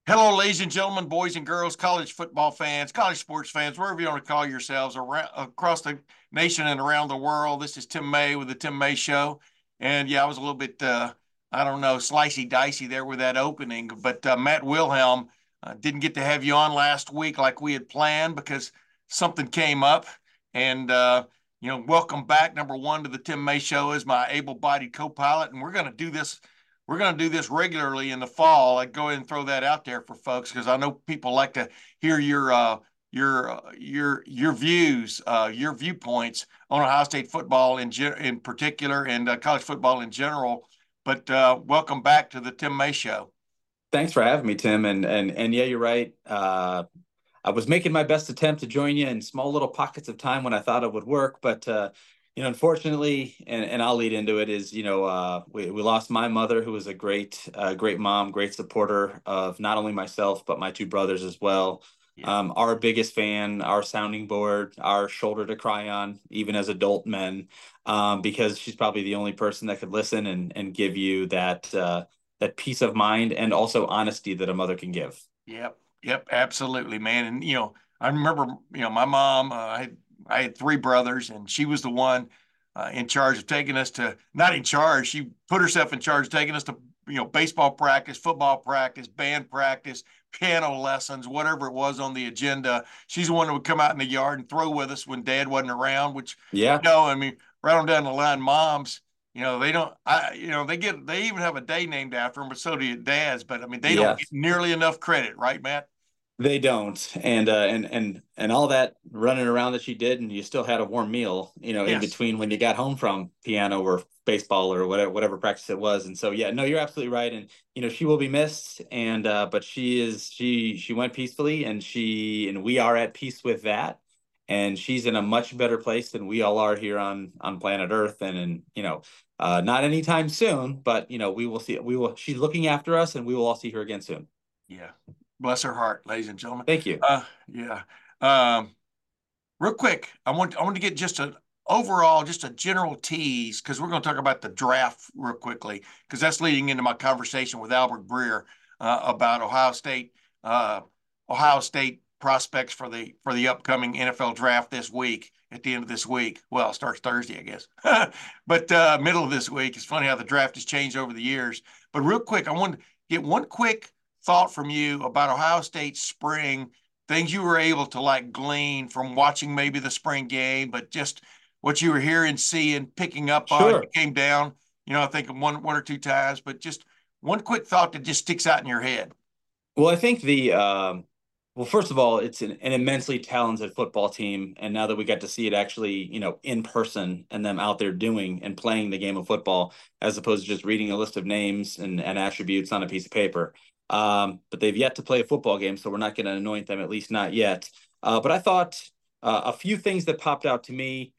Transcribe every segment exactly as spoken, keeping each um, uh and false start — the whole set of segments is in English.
Hello, ladies and gentlemen, boys and girls, college football fans, college sports fans, wherever you want to call yourselves around, across the nation and around the world. This is Tim May with the Tim May Show. And yeah, I was a little bit, uh, I don't know, slicey dicey there with that opening. But uh, Matt Wilhelm uh, didn't get to have you on last week like we had planned because something came up. And, uh, you know, welcome back, number one, to the Tim May Show as my able bodied co pilot. And we're going to do this we're going to do this regularly in the fall. I go ahead and throw that out there for folks because I know people like to hear your uh, your uh, your your views, uh, your viewpoints on Ohio State football in in particular and uh, college football in general. But uh, welcome back to the Tim May Show. Thanks for having me, Tim. And and and yeah, you're right. Uh, I was making my best attempt to join you in small little pockets of time when I thought it would work, but uh, you know, unfortunately, and, and I'll lead into it is, you know, uh, we we lost my mother, who was a great, uh, great mom, great supporter of not only myself but my two brothers as well. Yeah. Um, our biggest fan, our sounding board, our shoulder to cry on, even as adult men, um, because she's probably the only person that could listen and and give you that. Uh, that peace of mind and also honesty that a mother can give. Yep. Yep. Absolutely, man. And you know, I remember, you know, my mom. Uh, I had I had three brothers, and she was the one uh, in charge of taking us to not in charge. She put herself in charge of taking us to you know baseball practice, football practice, band practice, piano lessons, whatever it was on the agenda. She's the one that would come out in the yard and throw with us when Dad wasn't around. Which, Yeah, you know, I mean, right on down the line, moms. You know, they don't, I, you know, they get, they even have a day named after them, but so do your dads. But I mean, they don't yeah, get nearly enough credit, right, Matt? they don't. And uh, and and and all that running around that you did, and you still had a warm meal, you know, in Yes. between when you got home from piano or baseball or whatever whatever practice it was. And so yeah, no, you're absolutely right. And you know, she will be missed. And uh, but she is she she went peacefully, and she and we are at peace with that. And she's in a much better place than we all are here on on planet Earth. And and you know, uh, not anytime soon, but you know, we will see. We will. She's looking after us, and we will all see her again soon. Yeah. Bless her heart, ladies and gentlemen. Thank you. Uh, yeah. Um, real quick, I want, I want to get just an overall, just a general tease, because we're going to talk about the draft real quickly, because that's leading into my conversation with Albert Breer uh, about Ohio State, uh, Ohio State prospects for the for the upcoming N F L draft this week. At the end of this week, well, it starts Thursday, I guess, but uh, middle of this week. It's funny how the draft has changed over the years. But real quick, I want to get one quick thought from you about Ohio State spring, things you were able to like glean from watching maybe the spring game, but just what you were hearing, seeing, picking up on. You Sure. came down, you know, I think one one or two times, but just one quick thought that just sticks out in your head. Well, I think the um, well, first of all, it's an, an immensely talented football team, and now that we got to see it actually, you know, in person and them out there doing and playing the game of football, as opposed to just reading a list of names and, and attributes on a piece of paper. Um, but they've yet to play a football game, so we're not going to anoint them, at least not yet. Uh, but I thought uh, a few things that popped out to me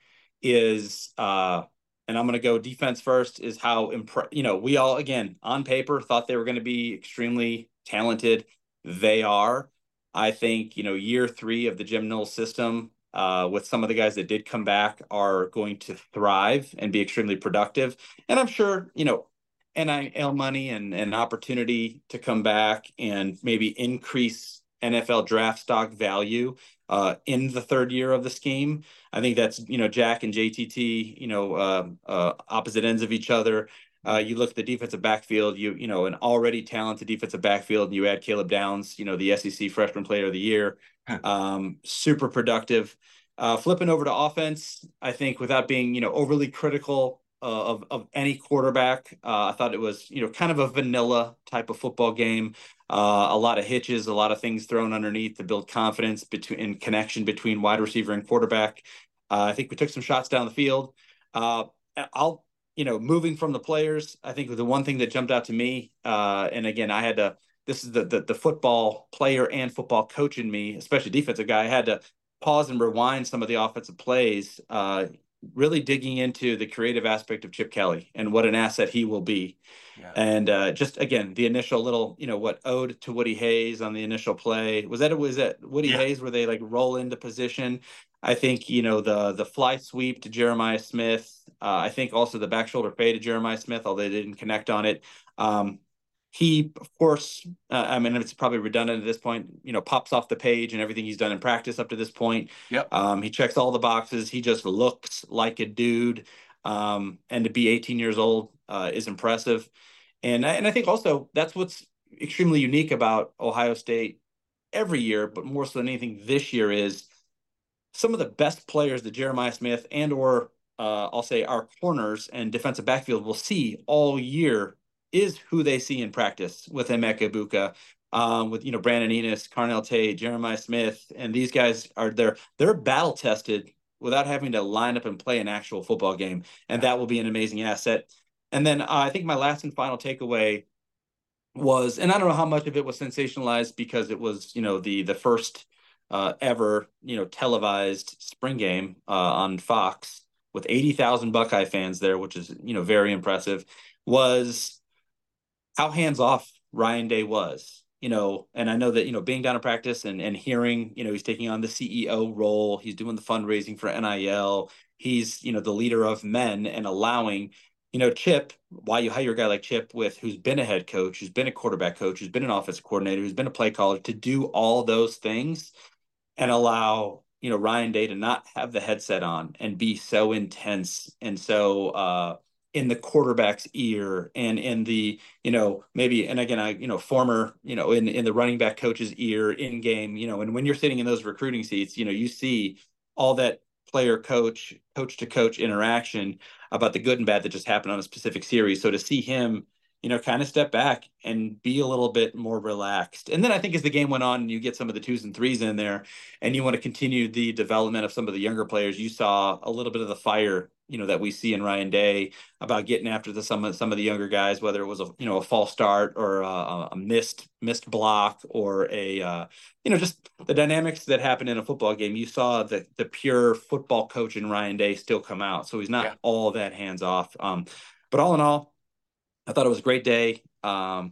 is, uh, and I'm going to go defense first, is how impre- you know, we all again on paper thought they were going to be extremely talented. They are. I think, you know, year three of the Jim Knowles system, uh, with some of the guys that did come back, are going to thrive and be extremely productive. And I'm sure, you know, N I L money and an opportunity to come back and maybe increase N F L draft stock value uh, in the third year of the scheme. I think that's, you know, Jack and J T T, you know, uh, uh, opposite ends of each other. Uh, you look at the defensive backfield, you you know, an already talented defensive backfield, and you add Caleb Downs, you know, the S E C Freshman Player of the Year, um, super productive. Uh, flipping over to offense, I think without being, you know, overly critical uh, of of any quarterback, uh, I thought it was, you know, kind of a vanilla type of football game. Uh, a lot of hitches, a lot of things thrown underneath to build confidence between and connection between wide receiver and quarterback. Uh, I think we took some shots down the field. Uh, I'll you know, moving from the players, I think the one thing that jumped out to me, uh, and again, I had to, this is the, the the football player and football coach in me, especially defensive guy. I had to pause and rewind some of the offensive plays, uh, really digging into the creative aspect of Chip Kelly and what an asset he will be. Yeah. And uh, just again, the initial little, you know, what ode to Woody Hayes on the initial play was that was that Woody Yeah. Hayes where they like roll into position. I think you know the the fly sweep to Jeremiah Smith. Uh, I think also the back shoulder fade to Jeremiah Smith, although they didn't connect on it. Um, he, of course, uh, I mean, it's probably redundant at this point, you know, pops off the page and everything he's done in practice up to this point. Yep. Um, he checks all the boxes. He just looks like a dude. Um, and to be eighteen years old uh, is impressive. And I, and I think also that's what's extremely unique about Ohio State every year, but more so than anything this year is some of the best players that Jeremiah Smith and or uh, I'll say our corners and defensive backfield will see all year is who they see in practice with Emeka Egbuka, um, with you know Brandon Enos, Carnell Tate, Jeremiah Smith, and these guys are they're they're battle tested without having to line up and play an actual football game, and that will be an amazing asset. And then uh, I think my last and final takeaway was, and I don't know how much of it was sensationalized because it was, you know, the the first uh, ever, you know, televised spring game uh, on Fox with eighty thousand Buckeye fans there, which is, you know, very impressive, was how hands off Ryan Day was. You know, and I know that, you know, being down in practice and, and hearing, you know, he's taking on the C E O role, he's doing the fundraising for N I L, he's, you know, the leader of men and allowing, you know, Chip, why you hire a guy like Chip with who's been a head coach, who's been a quarterback coach, who's been an offensive coordinator, who's been a play caller to do all those things and allow, you know, Ryan Day to not have the headset on and be so intense and so uh in the quarterback's ear and in the, you know, maybe, and again, I, you know, former, you know, in, in the running back coach's ear in game, you know, and when you're sitting in those recruiting seats, you know, you see all that player coach, coach to coach interaction about the good and bad that just happened on a specific series. So to see him, you know, kind of step back and be a little bit more relaxed. And then I think as the game went on and you get some of the twos and threes in there and you want to continue the development of some of the younger players, you saw a little bit of the fire, you know, that we see in Ryan Day about getting after the some of some of the younger guys, whether it was a, you know, a false start or a, a missed missed block or a uh, you know, just the dynamics that happen in a football game. You saw the the pure football coach in Ryan Day still come out. So he's not Yeah. all that hands off. Um, but all in all, I thought it was a great day. Um,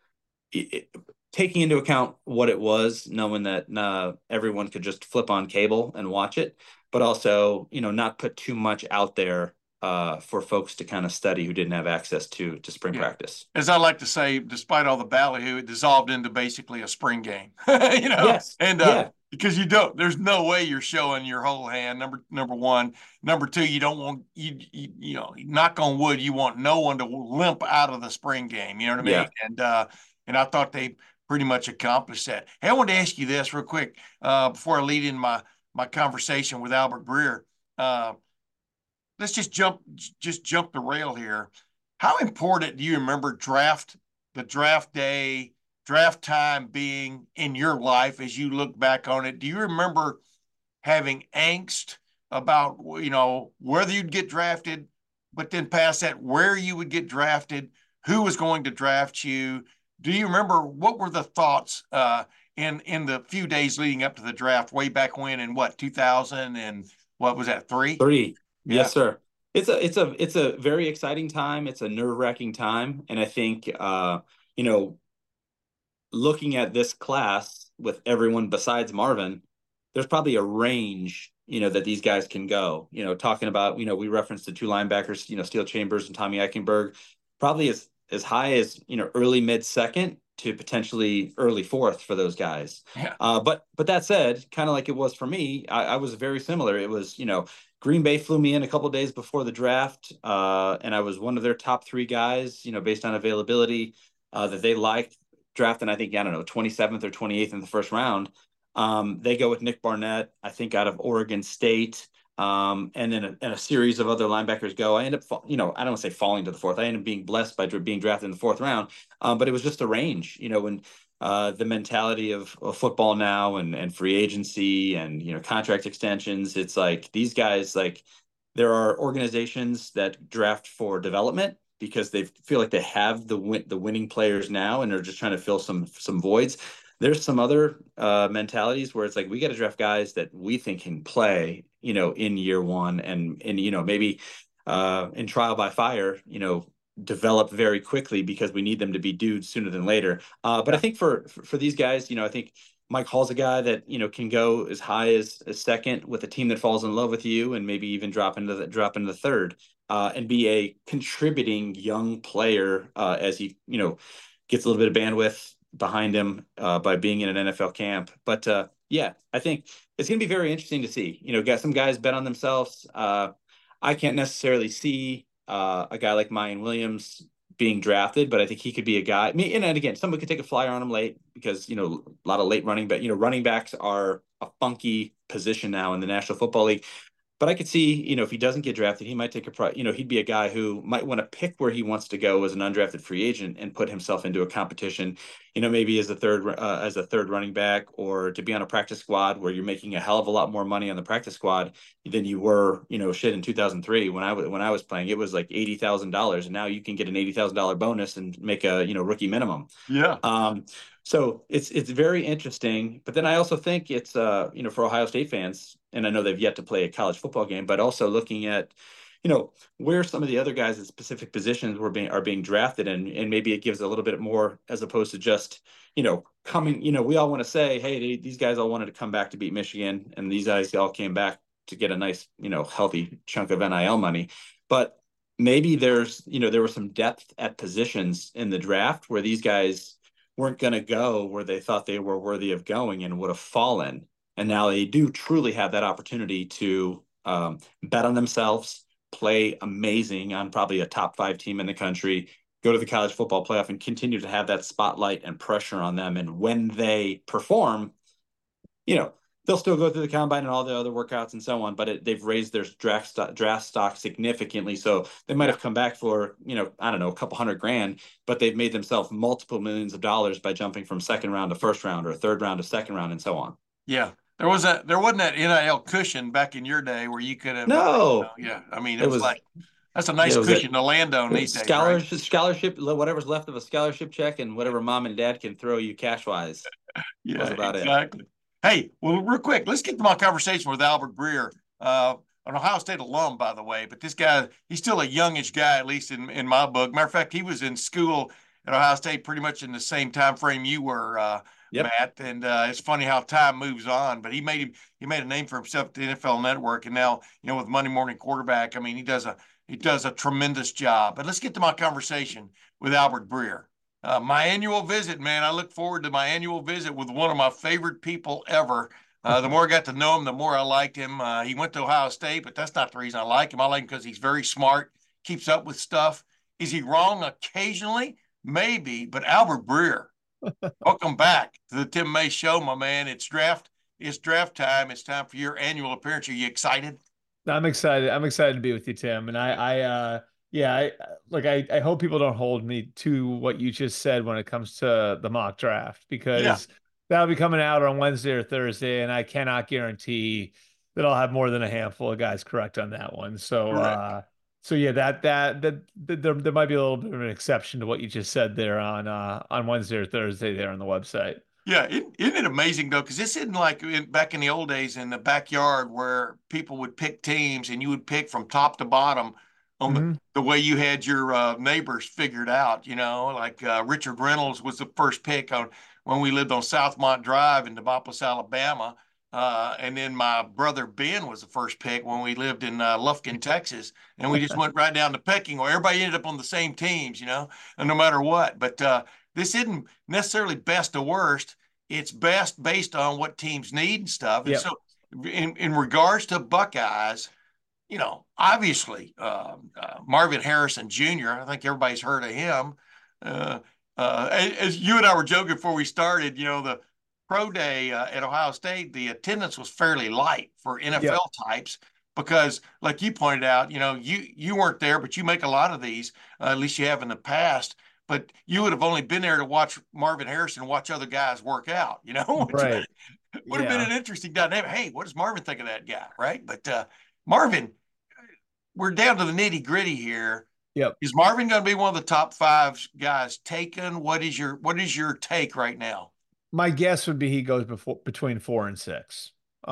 it, it, taking into account what it was, knowing that uh, everyone could just flip on cable and watch it, but also, you know, not put too much out there uh, for folks to kind of study who didn't have access to to spring Yeah. practice. As I like to say, despite all the ballyhoo, it dissolved into basically a spring game, you know, Yes. and uh, Yeah. because you don't, there's no way you're showing your whole hand. Number number one, number two, you don't want you you, you know, knock on wood, you want no one to limp out of the spring game. You know what I mean? Yeah. And uh, and I thought they pretty much accomplished that. Hey, I wanted to ask you this real quick uh, before I lead in my my conversation with Albert Breer. Uh, let's just jump just jump the rail here. How important do you remember draft the draft day, draft time being in your life as you look back on it? Do you remember having angst about, you know, whether you'd get drafted, but then past that, where you would get drafted, who was going to draft you? Do you remember what were the thoughts uh, in in the few days leading up to the draft way back when in what two thousand and what was that three? Three. Yeah. Yes, sir. It's a it's a it's a very exciting time. It's a nerve-wracking time. And I think uh, you know, looking at this class with everyone besides Marvin, there's probably a range, you know, that these guys can go. You know, talking about, you know, we referenced the two linebackers, you know, Steele Chambers and Tommy Eichenberg, probably as as high as, you know, early mid second to potentially early fourth for those guys. Yeah. Uh, but but that said, kind of like it was for me, I, I was very similar. It was, you know, Green Bay flew me in a couple days before the draft, uh, and I was one of their top three guys, you know, based on availability uh, that they liked drafting, I think, I don't know, twenty-seventh or twenty-eighth in the first round. Um, they go with Nick Barnett, I think, out of Oregon State. Um, and then a, and a series of other linebackers go. I end up, you know, I don't want to say falling to the fourth. I end up being blessed by being drafted in the fourth round. Um, but it was just a range, you know, when uh, the mentality of, of football now and, and free agency and, you know, contract extensions. It's like these guys, like there are organizations that draft for development because they feel like they have the win- the winning players now and they're just trying to fill some some voids. There's some other uh, mentalities where it's like we got to draft guys that we think can play, you know, in year one and and you know maybe uh, in trial by fire, you know, develop very quickly because we need them to be dudes sooner than later. Uh, but I Yeah. think for for these guys, you know, I think Mike Hall's a guy that, you know, can go as high as a second with a team that falls in love with you and maybe even drop into the drop into the third uh, and be a contributing young player uh, as he, you know, gets a little bit of bandwidth behind him uh, by being in an N F L camp. But uh, yeah, I think it's going to be very interesting to see. You know, got some guys bet on themselves. Uh, I can't necessarily see uh, a guy like Mayan Williams being drafted, but I think he could be a guy. I mean, and again, somebody could take a flyer on him late because you know a lot of late running, but you know, running backs are a funky position now in the National Football League. But I could see, you know, if he doesn't get drafted, he might take a, pri- you know, he'd be a guy who might want to pick where he wants to go as an undrafted free agent and put himself into a competition, you know, maybe as a third, uh, as a third running back, or to be on a practice squad where you're making a hell of a lot more money on the practice squad than you were, you know, shit in two thousand three when I was, when I was playing, it was like eighty thousand dollars, and now you can get an eighty thousand dollars bonus and make a, you know, rookie minimum. Yeah. Um, so it's it's very interesting. But then I also think it's uh, you know, for Ohio State fans, and I know they've yet to play a college football game, but also looking at, you know, where some of the other guys in specific positions were being are being drafted, and and maybe it gives a little bit more as opposed to just, you know, coming, you know, we all want to say, hey, they, these guys all wanted to come back to beat Michigan, and these guys all came back to get a nice, you know, healthy chunk of N I L money. But maybe there's, you know, there was some depth at positions in the draft where these guys weren't going to go where they thought they were worthy of going and would have fallen. And now they do truly have that opportunity to um, bet on themselves, play amazing on probably a top five team in the country, go to the college football playoff, and continue to have that spotlight and pressure on them. And when they perform, you know, they'll still go through the combine and all the other workouts and so on, but it, they've raised their draft stock, draft stock significantly. So they might Yeah. have come back for, you know, I don't know, a couple hundred grand, but they've made themselves multiple millions of dollars by jumping from second round to first round or third round to second round and so on. Yeah. There was that, there wasn't that N I L cushion back in your day where you could have, uh, you know, No, yeah. I mean, it it was was, like, that's a yeah, nice it was that cushion to land on these days, right? scholarship, scholarship, whatever's left of a scholarship check and whatever mom and dad can throw you cash wise was Yeah, about it. exactly. Hey, well, real quick, let's get to my conversation with Albert Breer, uh, an Ohio State alum, by the way. But this guy, he's still a youngish guy, at least in, in my book. Matter of fact, he was in school at Ohio State pretty much in the same time frame you were, uh, Yep. Matt. And uh, it's funny how time moves on. But he made him he made a name for himself at the N F L Network, and now you know with Monday Morning Quarterback. I mean, he does a he does a tremendous job. But let's get to my conversation with Albert Breer. Uh, my annual visit, man. I look forward to my annual visit with one of my favorite people ever. Uh, the more I got to know him, the more I liked him. Uh, he went to Ohio State, but that's not the reason I like him. I like him because he's very smart, keeps up with stuff. Is he wrong occasionally? Maybe, but Albert Breer, welcome back to the Tim May Show, my man. It's draft. It's draft time. It's time for your annual appearance. Are you excited? I'm excited. I'm excited to be with you, Tim. And I, I, uh, yeah, I like. I, I hope people don't hold me to what you just said when it comes to the mock draft Yeah, because that'll be coming out on Wednesday or Thursday, and I cannot guarantee that I'll have more than a handful of guys correct on that one. So, correct. uh, so yeah, that that that, that there, there might be a little bit of an exception to what you just said there on uh on Wednesday or Thursday there on the website. Yeah, isn't, isn't it amazing though? Because this isn't like in, back in the old days in the backyard where people would pick teams and you would pick from top to bottom on the, Hmm. the way you had your uh, neighbors figured out. You know, like uh, Richard Reynolds was the first pick on when we lived on Southmont Drive in Demopolis, Alabama. Uh, and then my brother Ben was the first pick when we lived in uh, Lufkin, Texas. And we just went right down the pecking order. Everybody ended up on the same teams, you know, and no matter what. But uh, this isn't necessarily best or worst. It's best based on what teams need and stuff. And Yep. so, in, in regards to Buckeyes, you know, obviously um, uh, Marvin Harrison Junior I think everybody's heard of him. Uh, uh, as you and I were joking before we started, you know, the pro day uh, at Ohio State, the attendance was fairly light for Yep. N F L types because, like you pointed out, you know, you you weren't there, but you make a lot of these. Uh, at least you have in the past. But you would have only been there to watch Marvin Harrison watch other guys work out, you know, which Right. would have been Yeah. an interesting dynamic. Hey, what does Marvin think of that guy, right? But uh, Marvin, we're down to the nitty gritty here. Yep. Is Marvin going to be one of the top five guys taken? What is your what is your take right now? My guess would be he goes before between four and six.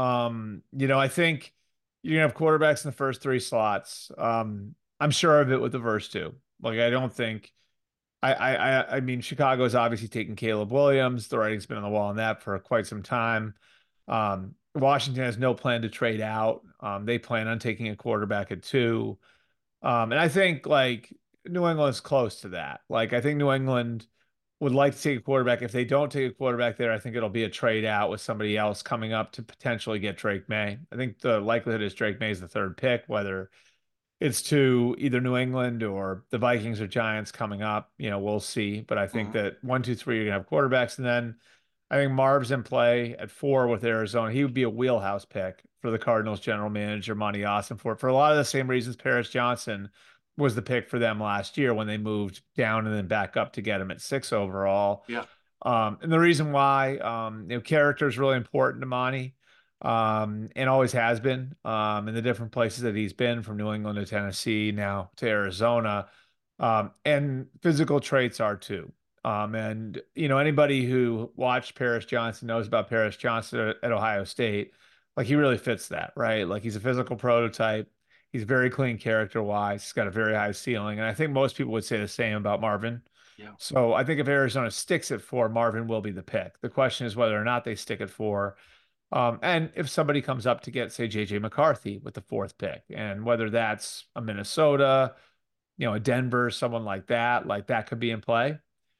Um, you know, I think you're gonna have quarterbacks in the first three slots. Um, I'm sure of it with the first two. Like, I don't think I I I I mean Chicago's obviously taking Caleb Williams. The writing's been on the wall on that for quite some time. Um, Washington has no plan to trade out. Um, they plan on taking a quarterback at two. Um, and I think like New England's close to that. Like, I think New England would like to take a quarterback. If they don't take a quarterback there, I think it'll be a trade out with somebody else coming up to potentially get Drake May. I think the likelihood is Drake May is the third pick, whether it's to either New England or the Vikings or Giants coming up. You know, we'll see. But I think Mhm. that one, two, three, you're gonna have quarterbacks, and then I think Marv's in play at four with Arizona. He would be a wheelhouse pick for the Cardinals general manager, Monty Austin, for for a lot of the same reasons Paris Johnson was the pick for them last year when they moved down and then back up to get him at six overall. Yeah. Um, and the reason why, um, you know, character is really important to Monty, um, and always has been, um, in the different places that he's been, from New England to Tennessee, now to Arizona. Um, and physical traits are too. Um, and you know, anybody who watched Paris Johnson knows about Paris Johnson at, at Ohio State. Like he really fits that, right? Like he's a physical prototype. He's very clean character wise. He's got a very high ceiling. And I think most people would say the same about Marvin. Yeah. So I think if Arizona sticks at four, Marvin will be the pick. The question is whether or not they stick at four. Um, and if somebody comes up to get, say, J J McCarthy with the fourth pick, and whether that's a Minnesota, you know, a Denver, someone like that, like that could be in play.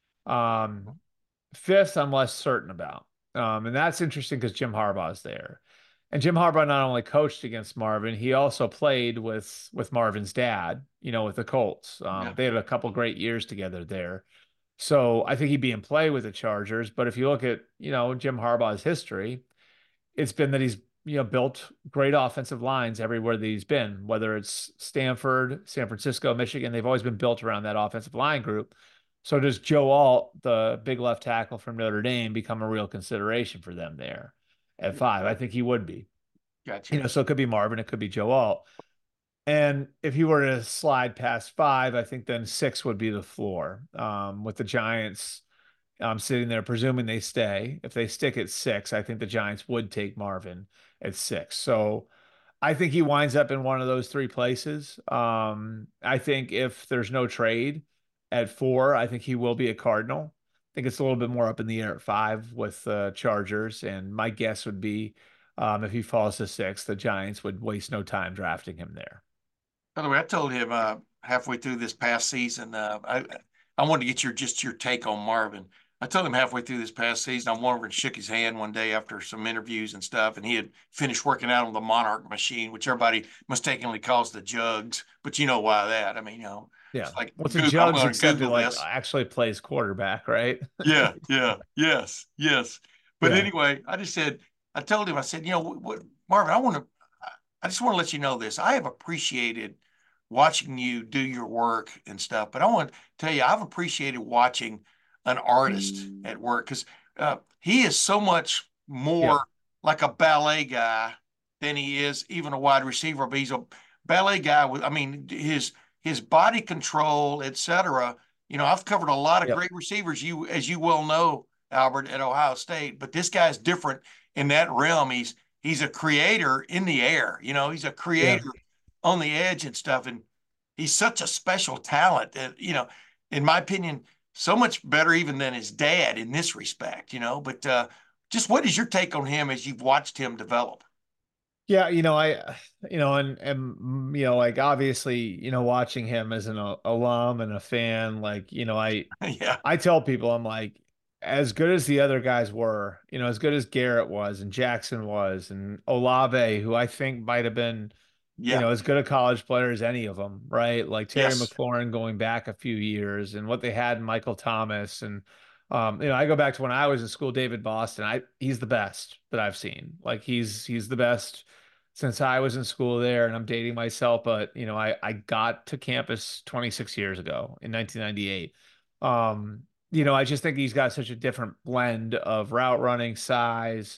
Um, Fifth, I'm less certain about. Um, and that's interesting because Jim Harbaugh is there. And Jim Harbaugh not only coached against Marvin, he also played with with Marvin's dad, you know, with the Colts. Um, Yeah. they had a couple great years together there. So I think he'd be in play with the Chargers. But if you look at, you know, Jim Harbaugh's history, it's been that he's, you know, built great offensive lines everywhere that he's been, whether it's Stanford, San Francisco, Michigan, they've always been built around that offensive line group. So does Joe Alt, the big left tackle from Notre Dame, become a real consideration for them there at five? I think he would be. Gotcha. You know, so it could be Marvin, it could be Joe Alt. And if he were to slide past five, I think then six would be the floor. Um, with the Giants um, sitting there, presuming they stay. If they stick at six, I think the Giants would take Marvin at six. So I think he winds up in one of those three places. Um, I think if there's no trade at four, I think he will be a Cardinal. I think it's a little bit more up in the air at five with the uh, Chargers. And my guess would be, um, if he falls to six, the Giants would waste no time drafting him there. By the way, I told him uh, halfway through this past season, uh, I I wanted to get your just your take on Marvin. I told him halfway through this past season, I wanted to shook his hand one day after some interviews and stuff, and he had finished working out on the Monarch machine, which everybody mistakenly calls the jugs, but you know why that? I mean, you know, Yeah. it's like What's a Google, I'm Jugs going to except it Google like this. actually plays quarterback, right? Yeah, yeah, yes, yes. But Yeah. anyway, I just said, I told him, I said, you know, what, what Marvin, I want to, I just want to let you know this. I have appreciated watching you do your work and stuff, but I want to tell you, I've appreciated watching an artist at work because uh, he is so much Yeah. more like a ballet guy than he is even a wide receiver. But he's a ballet guy with, I mean, his his body control, et cetera. You know, I've covered a lot of Yep. great receivers, you as you well know, Albert, at Ohio State, but this guy's different in that realm. He's he's a creator in the air. You know, he's a Yeah. creator on the edge and stuff. And he's such a special talent that, you know, in my opinion, so much better even than his dad in this respect, you know. But uh, just what is your take on him as you've watched him develop? Yeah, you know, I, you know, and and mm, you know, like obviously, you know, watching him as an a- alum and a fan, like, you know, I Yeah. I tell people I'm like, as good as the other guys were, you know, as good as Garrett was and Jackson was and Olave, who I think might have been, you Yeah. know, as good a college player as any of them, right? Like Terry Yes. McLaurin going back a few years and what they had in Michael Thomas. And, um, you know, I go back to when I was in school, David Boston, I, he's the best that I've seen. Like he's, he's the best since I was in school there, and I'm dating myself, but you know, I, I got to campus twenty-six years ago in nineteen ninety-eight. Um, you know, I just think he's got such a different blend of route running, size,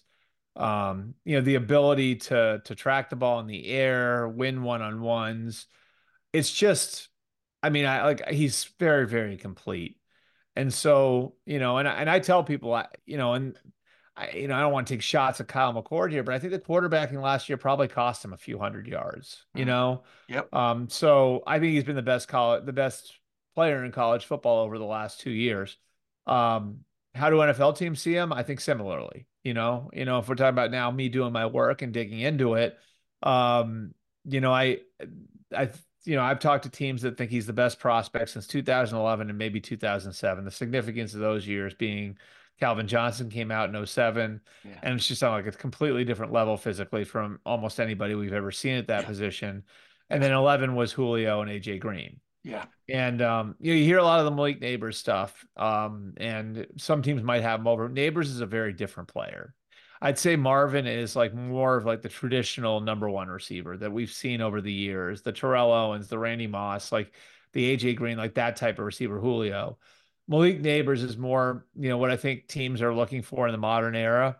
um, you know, the ability to to track the ball in the air, win one-on-ones. It's just, I mean, I like he's very, very complete. And so, you know, and I, and I tell people, I, you know, and I, you know, I don't want to take shots at Kyle McCord here, but I think the quarterbacking last year probably cost him a few hundred yards, you Mm. know? Yep. Um, so I think he's been the best college, the best player in college football over the last two years. Um, how do N F L teams see him? I think similarly, you know, you know, if we're talking about now me doing my work and digging into it, um, you know, I, I you know, I've talked to teams that think he's the best prospect since two thousand eleven and maybe two thousand seven. The significance of those years being Calvin Johnson came out in oh seven, Yeah. and it's just on like a completely different level physically from almost anybody we've ever seen at that Yeah. position. And Yeah. then eleven was Julio and A J Green. Yeah. And um, you know, you hear a lot of the Malik Neighbors stuff, um, and some teams might have him over. Neighbors is a very different player. I'd say Marvin is like more of like the traditional number one receiver that we've seen over the years, the Terrell Owens, the Randy Moss, like the A J Green, like that type of receiver, Julio. Malik Neighbors is more, you know, what I think teams are looking for in the modern era,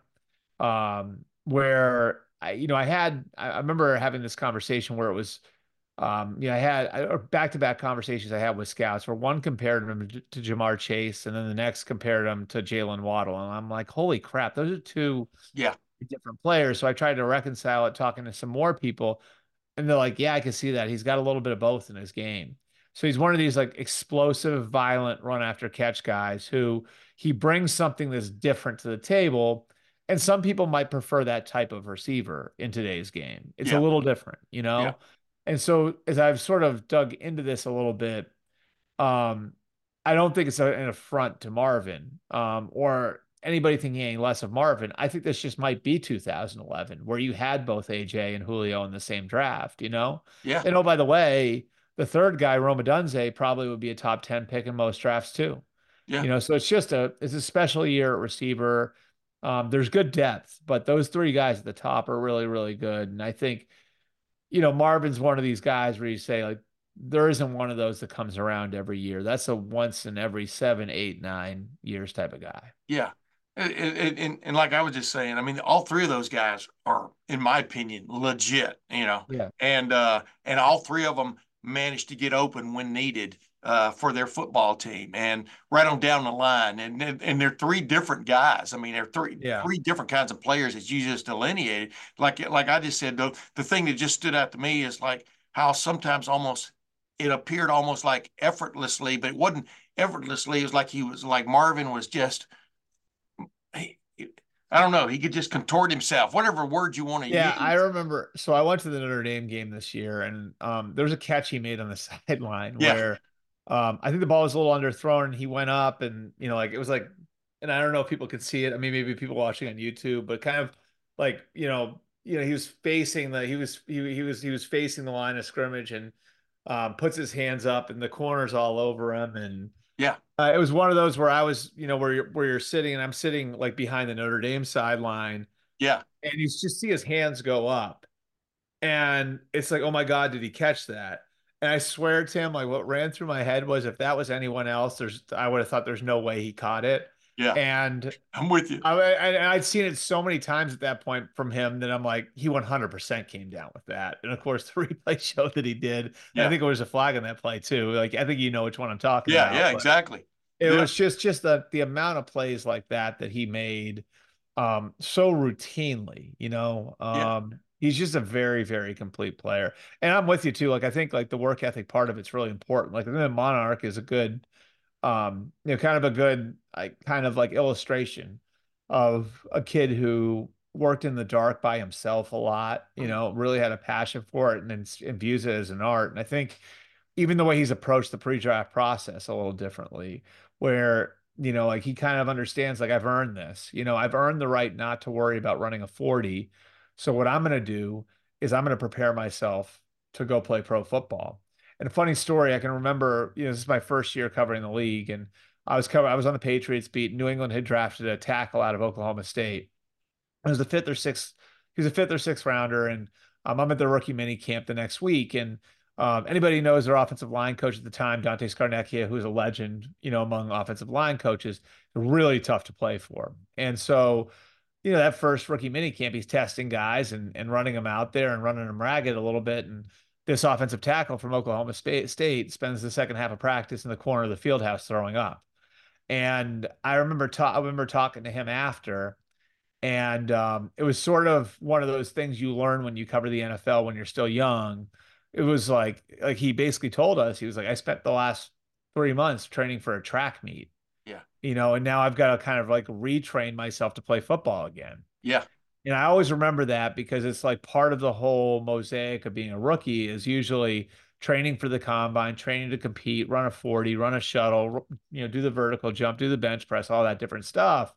um, where I, you know, I had, I I remember having this conversation where it was, um, you know, I had back-to-back conversations I had with scouts where one compared him to, to Jamar Chase and then the next compared him to Jalen Waddle. And I'm like, holy crap, those are two Yeah. different players. So I tried to reconcile it talking to some more people, and they're like, yeah, I can see that. He's got a little bit of both in his game. So he's one of these like explosive, violent run after catch guys who he brings something that's different to the table. And some people might prefer that type of receiver in today's game. It's a Yeah. little different, you Yeah. know? And so as I've sort of dug into this a little bit, um, I don't think it's a, an affront to Marvin, um, or anybody thinking any less of Marvin. I think this just might be two thousand eleven, where you had both A J and Julio in the same draft, you know? Yeah. And oh, by the way, the third guy, Roma Dunze, probably would be a top ten pick in most drafts too. Yeah. You know, so it's just a it's a special year at receiver. Um, there's good depth, but those three guys at the top are really, really good. And I think, you know, Marvin's one of these guys where you say, like, there isn't one of those that comes around every year. That's a once in every seven, eight, nine years type of guy. Yeah. And, and, and, and like I was just saying, I mean, all three of those guys are, in my opinion, legit, you know, Yeah. and, uh, and all three of them managed to get open when needed, uh, for their football team and right on down the line. And, and, and they're three different guys. I mean, they're three, Yeah. three different kinds of players that you just delineated. Like, like I just said, the, the thing that just stood out to me is like how sometimes almost it appeared almost like effortlessly, but it wasn't effortlessly. It was like he was like Marvin was just, he, I don't know. He could just contort himself, whatever word you want to Yeah, use. I remember. So I went to the Notre Dame game this year, and um, there was a catch he made on the sideline Yeah. where um, I think the ball was a little underthrown, and he went up, and you know, like it was like, and I don't know if people could see it. I mean, maybe people watching on YouTube, but kind of like you know, you know, he was facing the he was he he was he was facing the line of scrimmage, and um, puts his hands up, and the corner's all over him, and Yeah. uh, it was one of those where I was, you know, where you're where you're sitting, and I'm sitting like behind the Notre Dame sideline, Yeah. and you just see his hands go up, and it's like, oh my God, did he catch that? And I swear, Tim, like what ran through my head was if that was anyone else, there's I would have thought there's no way he caught it. Yeah. And I'm with you. I, I I'd seen it so many times at that point from him that I'm like, he one hundred percent came down with that. And of course, the replay showed that he did. Yeah. I think there was a flag on that play too. Like I think you know which one I'm talking Yeah. about. Yeah. but Exactly. It Yeah. was just just the the amount of plays like that that he made um so routinely, you know. Yeah. Um he's just a very, very complete player. And I'm with you too. Like I think like the work ethic part of it's really important. Like I think the Monarch is a good um, you know, kind of a good, like, kind of like illustration of a kid who worked in the dark by himself a lot, you know, really had a passion for it and then and views it as an art. And I think even the way he's approached the pre-draft process a little differently, where, you know, like he kind of understands, like, I've earned this, you know, I've earned the right not to worry about running a forty. So what I'm going to do is I'm going to prepare myself to go play pro football. And a funny story, I can remember, you know, this is my first year covering the league, and I was covering, I was on the Patriots beat. New England had drafted a tackle out of Oklahoma State. It was the fifth or sixth, he was a fifth or sixth rounder, and um, I'm at the rookie mini camp the next week. And um, anybody who knows their offensive line coach at the time, Dante Scarnecchia, who's a legend, you know, among offensive line coaches, really tough to play for. And so, you know, that first rookie mini camp, he's testing guys and, and running them out there and running them ragged a little bit. And this offensive tackle from Oklahoma State spends the second half of practice in the corner of the field house throwing up. And I remember, ta- I remember talking to him after, and um, it was sort of one of those things you learn when you cover the N F L when you're still young. It was like, like he basically told us, he was like, I spent the last three months training for a track meet. Yeah. You know, and now I've got to kind of like retrain myself to play football again. Yeah. And I always remember that because it's like part of the whole mosaic of being a rookie is usually training for the combine, training to compete, run a forty, run a shuttle, you know, do the vertical jump, do the bench press, all that different stuff.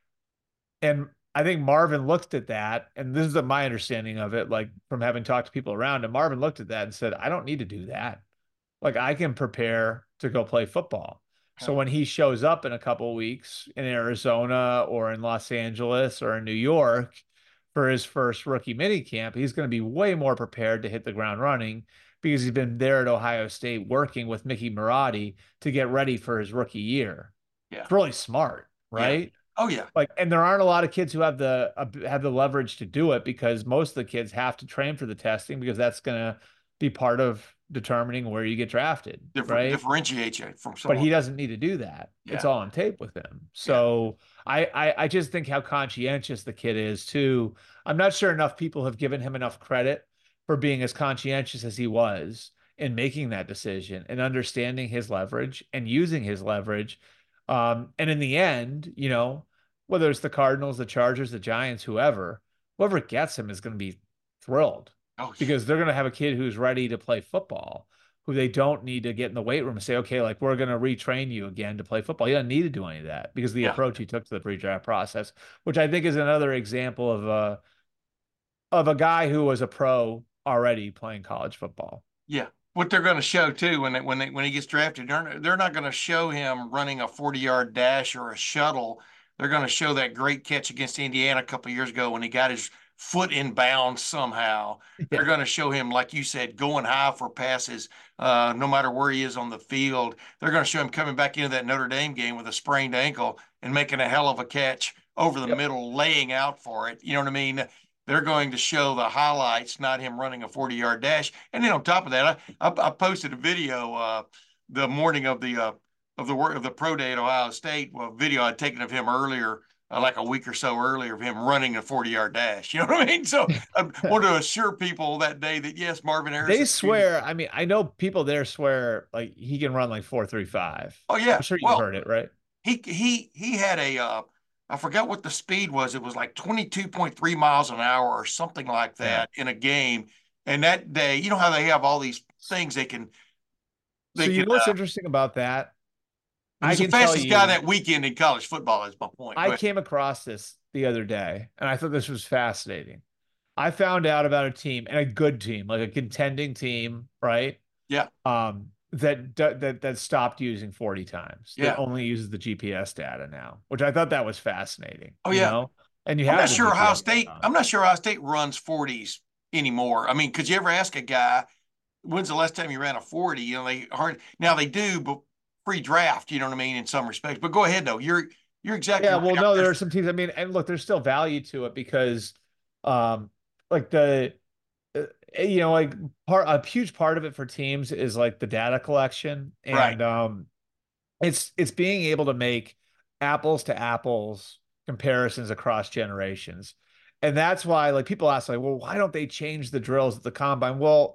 And I think Marvin looked at that, and this is my understanding of it, like from having talked to people around him, Marvin looked at that and said, I don't need to do that. Like I can prepare to go play football. So when he shows up in a couple of weeks in Arizona or in Los Angeles or in New York for his first rookie mini camp, he's going to be way more prepared to hit the ground running because he's been there at Ohio State working with Mickey Marotti to get ready for his rookie year. Yeah. It's really smart, right? Yeah. Oh yeah. Like, and there aren't a lot of kids who have the uh, have the leverage to do it because most of the kids have to train for the testing because that's going to be part of determining where you get drafted, Differ- right? Differentiate you from someone. But he doesn't need to do that. Yeah. It's all on tape with him. So yeah. I, I I just think how conscientious the kid is too. I'm not sure enough people have given him enough credit for being as conscientious as he was in making that decision and understanding his leverage and using his leverage. Um, and in the end, you know, whether it's the Cardinals, the Chargers, the Giants, whoever, whoever gets him is going to be thrilled. Oh, because they're going to have a kid who's ready to play football, who they don't need to get in the weight room and say, okay, like we're going to retrain you again to play football. You don't need to do any of that because the yeah. approach he took to the pre-draft process, which I think is another example of a, of a guy who was a pro already playing college football. Yeah. What they're going to show too, when they, when they, when he gets drafted, they're, they're not going to show him running a forty yard dash or a shuttle. They're going to show that great catch against Indiana a couple of years ago when he got his foot in bounds somehow. Yeah. They're going to show him, like you said, going high for passes, uh, no matter where he is on the field. They're going to show him coming back into that Notre Dame game with a sprained ankle and making a hell of a catch over the yep. middle, laying out for it. You know what I mean? They're going to show the highlights, not him running a forty yard dash. And then on top of that, I, I, I posted a video uh, the morning of the uh, of the work of the pro day at Ohio State. Well, video I'd taken of him earlier, uh, like a week or so earlier, of him running a forty yard dash. You know what I mean? So I want to assure people that day that yes, Marvin Harrison. They swear. I mean, I know people there swear like he can run like four three five. Oh yeah, I'm sure you well, heard it, right? He he he had a. Uh, I forgot what the speed was. It was like twenty-two point three miles an hour or something like that yeah. in a game. And that day, you know how they have all these things they can. They so you can, know what's uh, interesting about that? He was I the fastest guy that weekend in college football is my point. I came across this the other day, and I thought this was fascinating. I found out about a team, and a good team, like a contending team, right? Yeah. Um, that that that stopped using forty times. Yeah. That only uses the G P S data now, which I thought that was fascinating. Oh yeah. You know? And you I'm have not sure Ohio State. data. I'm not sure Ohio State runs forties anymore. I mean, could you ever ask a guy, when's the last time you ran a forty? You know, they hard now they do, but pre-draft, you know what I mean, in some respects. But go ahead though. You're you're exactly yeah. right. Well, no, there are some teams. I mean, and look, there's still value to it because, um, like the. You know, like part a huge part of it for teams is like the data collection, and right. um, it's it's being able to make apples to apples comparisons across generations, and that's why like people ask like, well, why don't they change the drills at the combine? Well,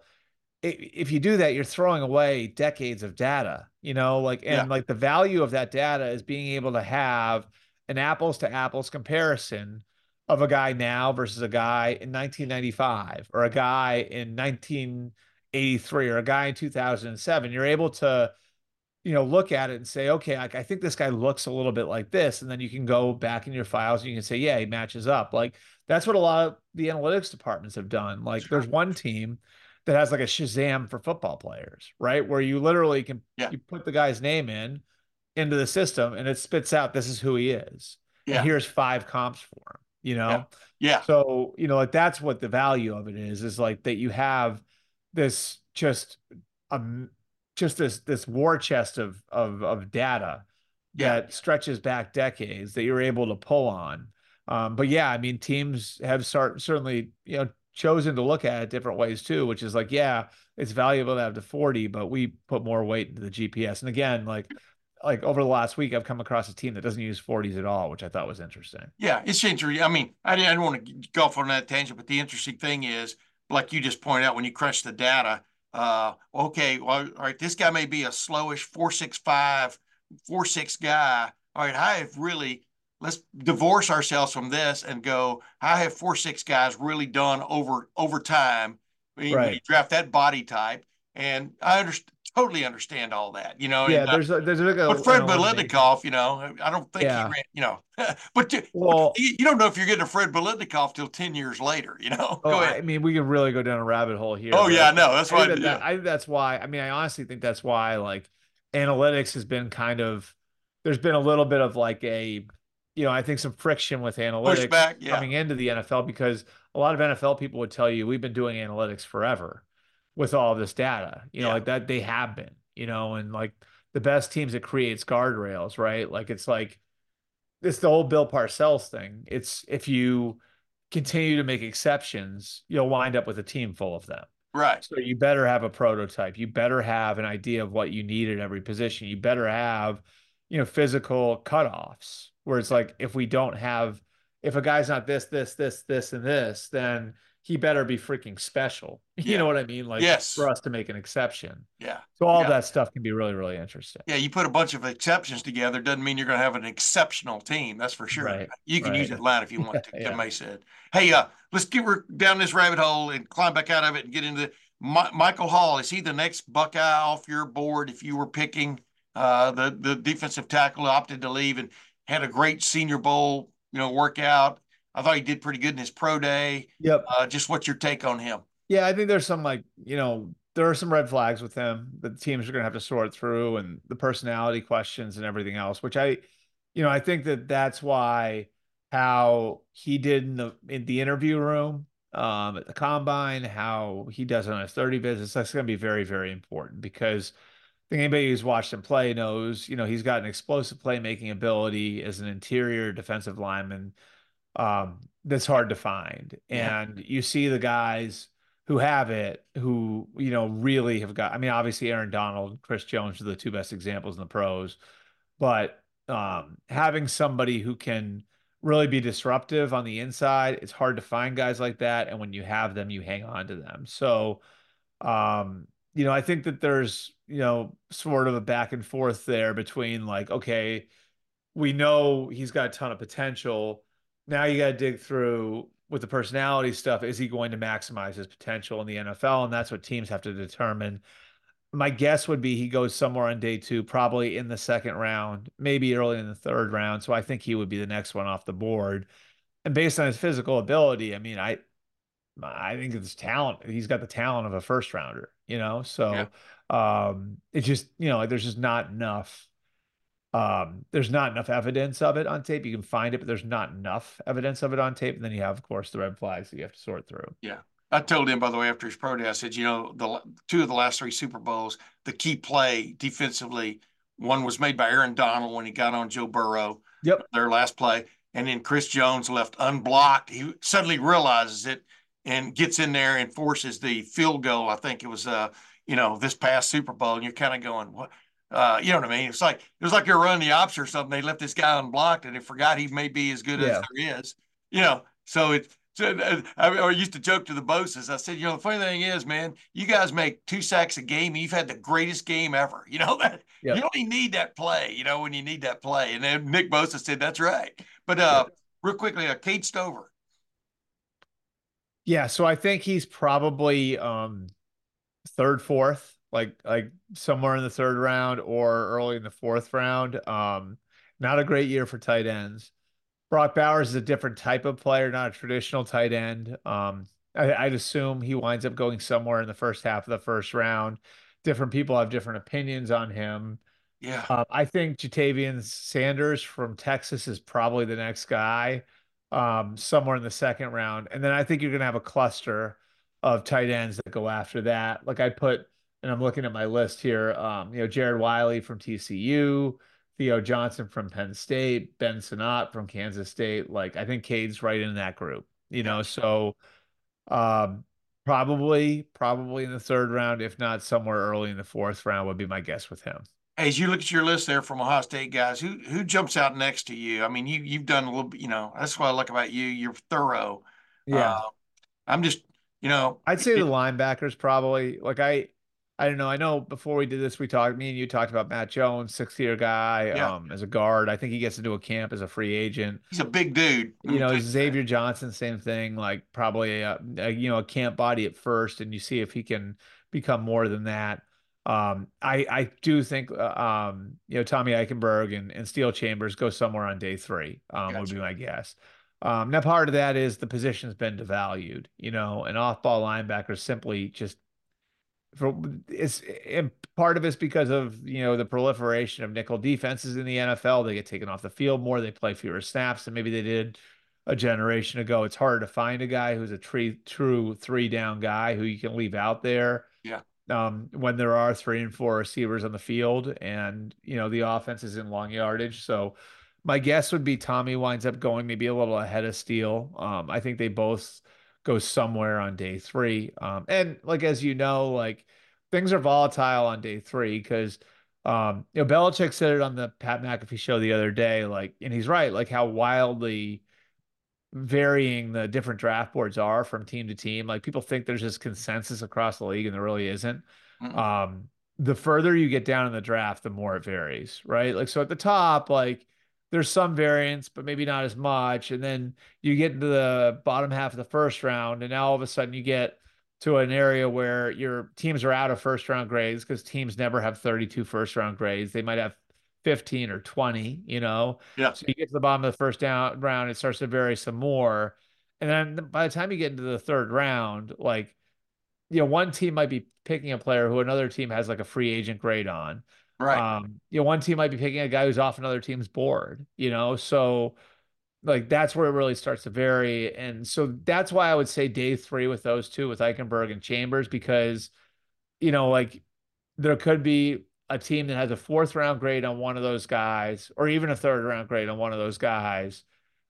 if you do that, you're throwing away decades of data, you know, like and yeah. like the value of that data is being able to have an apples to apples comparison of a guy now versus a guy in nineteen ninety-five or a guy in nineteen eighty-three or a guy in two thousand seven. You're able to, you know, look at it and say, okay, I, I think this guy looks a little bit like this. And then you can go back in your files and you can say, yeah, he matches up. Like that's what a lot of the analytics departments have done. Like sure. There's one team that has like a Shazam for football players, right? Where you literally can yeah. you put the guy's name in into the system and it spits out, this is who he is. Yeah. And here's five comps for him. You know, yeah. yeah. So, you know, like that's what the value of it is, is like that you have this just, um, just this, this war chest of, of, of data that yeah. stretches back decades that you're able to pull on. Um, but yeah, I mean, teams have start, certainly, you know, chosen to look at it different ways too, which is like, yeah, it's valuable to have the forty, but we put more weight into the G P S. And again, like, like over the last week, I've come across a team that doesn't use forties at all, which I thought was interesting. Yeah, it's interesting. I mean, I didn't, I didn't want to go off on that tangent, but the interesting thing is, like you just pointed out, when you crunch the data, uh, okay, well, all right, this guy may be a slowish four six five, four six guy. All right, I have really, let's divorce ourselves from this and go, I have four six guys really done over over time. When right. you draft that body type. And I understand, totally understand all that, you know. Yeah, And uh, there's a, there's like a, but an Fred elimination. Biletnikoff, you know, I don't think he Yeah. ran, you know, but you, Well, you don't know if you're getting a Fred Biletnikoff till ten years later, you know. oh, Go ahead. I mean, we could really go down a rabbit hole here, Oh but yeah, I I think know. That's I think why. that, Yeah, that I think that's why. I mean, I honestly think that's why like analytics has been kind of there's been a little bit of like a you know, I think some friction with analytics pushback. Yeah, coming into the N F L because a lot of N F L people would tell you we've been doing analytics forever with all of this data. You know, yeah, like that they have been, you know, and like the best teams it creates guardrails, right? Like it's like it's the whole Bill Parcells thing. It's if you continue to make exceptions, you'll wind up with a team full of them. right. So you better have a prototype. You better have an idea of what you need at every position. You better have, you know, physical cutoffs where it's like if we don't have, if a guy's not this, this, this, this, and this, then he better be freaking special. You Yeah, know what I mean? Like for yes, us to make an exception. yeah, So all yeah. that stuff can be really, really interesting. Yeah, you put a bunch of exceptions together doesn't mean you're going to have an exceptional team. That's for sure. Right. You can use Right. that line if you want to. Tim Yeah. May said, "Hey, uh, let's get down this rabbit hole and climb back out of it and get into My, Michael Hall. Is he the next Buckeye off your board if you were picking uh, the the defensive tackle opted to leave and had a great Senior Bowl, you know, workout? I thought he did pretty good in his pro day. Yep. Uh, just what's your take on him? Yeah, I think there's some like, you know, there are some red flags with him that the teams are going to have to sort through and the personality questions and everything else, which I, you know, I think that that's why how he did in the in the interview room um at the combine, how he does on his thirty visits, that's going to be very, very important because I think anybody who's watched him play knows, you know, he's got an explosive playmaking ability as an interior defensive lineman um, that's hard to find. Yeah, And you see the guys who have it, who, you know, really have got, I mean, obviously Aaron Donald and Chris Jones are the two best examples in the pros, but um, having somebody who can really be disruptive on the inside, it's hard to find guys like that. And when you have them, you hang on to them. So, um, you know, I think that there's, you know, sort of a back and forth there between like, okay, we know he's got a ton of potential. Now you got to dig through with the personality stuff. Is he going to maximize his potential in the N F L? And that's what teams have to determine. My guess would be he goes somewhere on day two, probably in the second round, maybe early in the third round. So I think he would be the next one off the board. And based on his physical ability, I mean, I I think it's talent. He's got the talent of a first rounder, you know. yeah. So um, it's just, you know, like there's just not enough um, there's not enough evidence of it on tape. You can find it, but there's not enough evidence of it on tape. And then you have, of course, the red flags that you have to sort through. Yeah. I told him, by the way, after his pro day, I said, you know, the two of the last three Super Bowls, the key play defensively, one was made by Aaron Donald when he got on Joe Burrow, Yep. their last play. And then Chris Jones left unblocked. He suddenly realizes it and gets in there and forces the field goal. I think it was, uh, you know, this past Super Bowl. And you're kind of going, what? Uh, you know what I mean? It's like, it was like they're running the option or something. They left this guy unblocked and they forgot he may be as good as Yeah. there is, you know, so it, so uh, I, I used to joke to the Boses. I said, you know, the funny thing is, man, you guys make two sacks a game. And you've had the greatest game ever. You know that you Yep. only need that play. You know when you need that play. And then Nick Bosa said, "That's right." But uh, Yep. real quickly, uh, Cade Stover. Yeah. So I think he's probably um, third, fourth, like like somewhere in the third round or early in the fourth round. Um, not a great year for tight ends. Brock Bowers is a different type of player, not a traditional tight end. Um, I, I'd assume he winds up going somewhere in the first half of the first round. Different people have different opinions on him. Yeah, Um, I think Jatavian Sanders from Texas is probably the next guy, um, somewhere in the second round. And then I think you're going to have a cluster of tight ends that go after that. Like I put, and I'm looking at my list here, um, you know, Jared Wiley from T C U, Theo Johnson from Penn State, Ben Sinnott from Kansas State. Like I think Cade's right in that group, you yeah. know, so um, probably, probably in the third round, if not somewhere early in the fourth round would be my guess with him. As you look at your list there from Ohio State guys, who who jumps out next to you? I mean, you you've done a little bit. You know, that's what I like about you. You're thorough. Uh, Yeah. I'm just, you know, I'd say the it, linebackers probably like I I don't know. I know before we did this, we talked, me and you talked about Matt Jones, sixth year guy, Yeah, um, as a guard. I think he gets to do a camp as a free agent. he's a big dude. Let You me know, tell you that. Xavier Johnson, same thing, like probably a, a you know, a camp body at first, and you see if he can become more than that. Um, I I do think uh, um, you know, Tommy Eichenberg and, and Steel Chambers go somewhere on day three, um, would be Gotcha. my guess. Um, now part of that is the position's been devalued, you know, and off-ball linebackers simply just for it's and part of it's because of you know the proliferation of nickel defenses in the N F L. They get taken off the field more. They play fewer snaps than maybe they did a generation ago. It's harder to find a guy who's a tree, true three down guy who you can leave out there Yeah. um, when there are three and four receivers on the field, and you know the offense is in long yardage. So my guess would be Tommy winds up going maybe a little ahead of Steele. Um, I think they both go somewhere on day three. Um, and like as you know, like things are volatile on day three because um, you know Belichick said it on the Pat McAfee show the other day, like, and he's right, like how wildly varying the different draft boards are from team to team. Like people think there's just consensus across the league, and there really isn't. Mm-mm. Um, the further you get down in the draft, the more it varies, right? Like so at the top, like there's some variance, but maybe not as much. And then you get into the bottom half of the first round, and now all of a sudden you get to an area where your teams are out of first round grades because teams never have thirty-two first round grades. They might have fifteen or twenty, you know. Yeah. So you get to the bottom of the first down round, it starts to vary some more. And then by the time you get into the third round, like, you know, one team might be picking a player who another team has like a free agent grade on. Right. Um, you know, one team might be picking a guy who's off another team's board, you know, so like that's where it really starts to vary. And so that's why I would say day three with those two, with Eichenberg and Chambers, because, you know, like there could be a team that has a fourth round grade on one of those guys, or even a third round grade on one of those guys,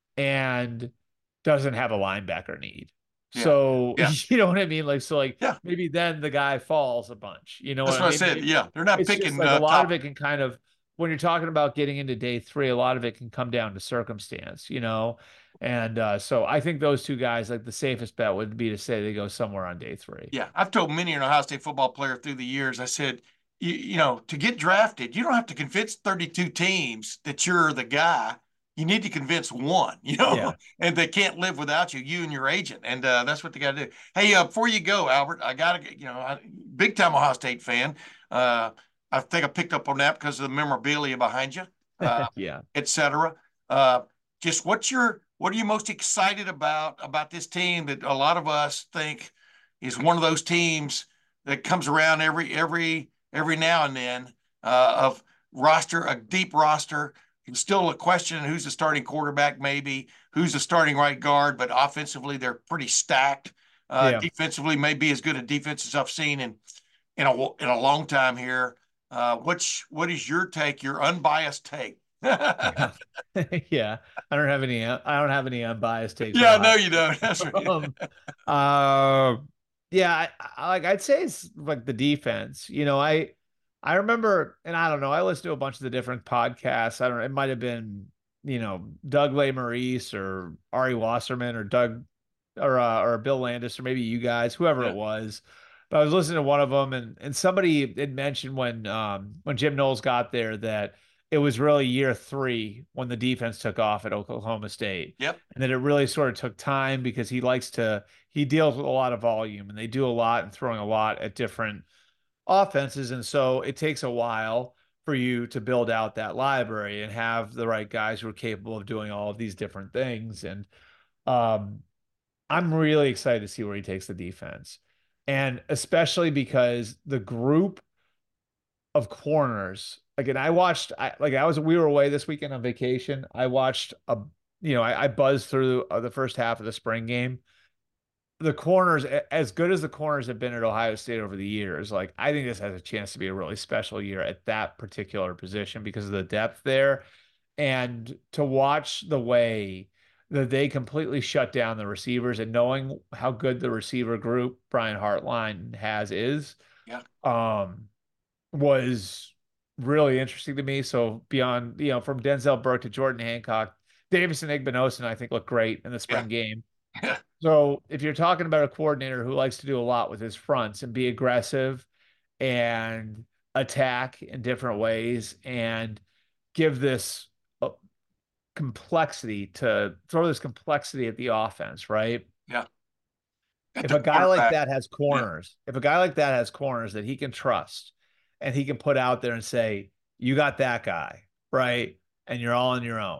and doesn't have a linebacker need. Yeah. So, Yeah. you know what I mean? Like, so like Yeah. maybe then the guy falls a bunch. You know That's what I what I mean? said. Maybe Yeah. They're not it's just picking like a uh, lot of top. it can kind of, when you're talking about getting into day three, a lot of it can come down to circumstance, you know? And uh, so I think those two guys, like the safest bet would be to say they go somewhere on day three. Yeah. I've told many an Ohio State football player through the years, I said, you, you know, to get drafted, you don't have to convince thirty-two teams that you're the guy. You need to convince one, you know, Yeah. and they can't live without you, you and your agent. And uh, that's what they got to do. Hey, uh, before you go, Albert, I got to, you know, I, big time Ohio State fan. Uh, I think I picked up on that because of the memorabilia behind you, uh, Yeah. et cetera. Uh, just what's your, what are you most excited about, about this team that a lot of us think is one of those teams that comes around every, every, every now and then uh, of roster, a deep roster. It's still a question who's the starting quarterback, maybe who's the starting right guard, but offensively they're pretty stacked. Uh, Yeah. defensively, may be as good a defense as I've seen in in a in a long time here. Uh, what's what is your take? Your unbiased take? Yeah. Yeah, Yeah. I don't have any I don't have any unbiased takes on no, Ohio you don't. That's State. right. Um, uh, yeah, I, I like I'd say it's like the defense. You know, I I remember, and I don't know, I listened to a bunch of the different podcasts. I don't know, it might have been, you know, Doug Maurice or Ari Wasserman or Doug or uh, or Bill Landis or maybe you guys, whoever Yeah, it was. But I was listening to one of them, and and somebody had mentioned when um when Jim Knowles got there that it was really year three when the defense took off at Oklahoma State, yep, and that it really sort of took time because he likes to he deals with a lot of volume, and they do a lot and throwing a lot at different offenses, and so it takes a while for you to build out that library and have the right guys who are capable of doing all of these different things. And um, I'm really excited to see where he takes the defense. And especially because the group of corners, again, I watched, I like, I was, we were away this weekend on vacation. I watched a, you know, I, I buzzed through uh, the first half of the spring game. The corners, as good as the corners have been at Ohio State over the years, like, I think this has a chance to be a really special year at that particular position because of the depth there. And to watch the way that they completely shut down the receivers and knowing how good the receiver group Brian Hartline has is, yeah, um, was really interesting to me. So beyond, you know, from Denzel Burke to Jordan Hancock, Davison Igbinosun, I think looked great in the yeah, spring game. yeah, So if you're talking about a coordinator who likes to do a lot with his fronts and be aggressive and attack in different ways and give this uh, complexity to throw this complexity at the offense, right? Yeah. At If the a guy like quarterback. that has Yeah. corners, if a guy like that has corners that he can trust and he can put out there and say, you got that guy, right? And you're all on your own.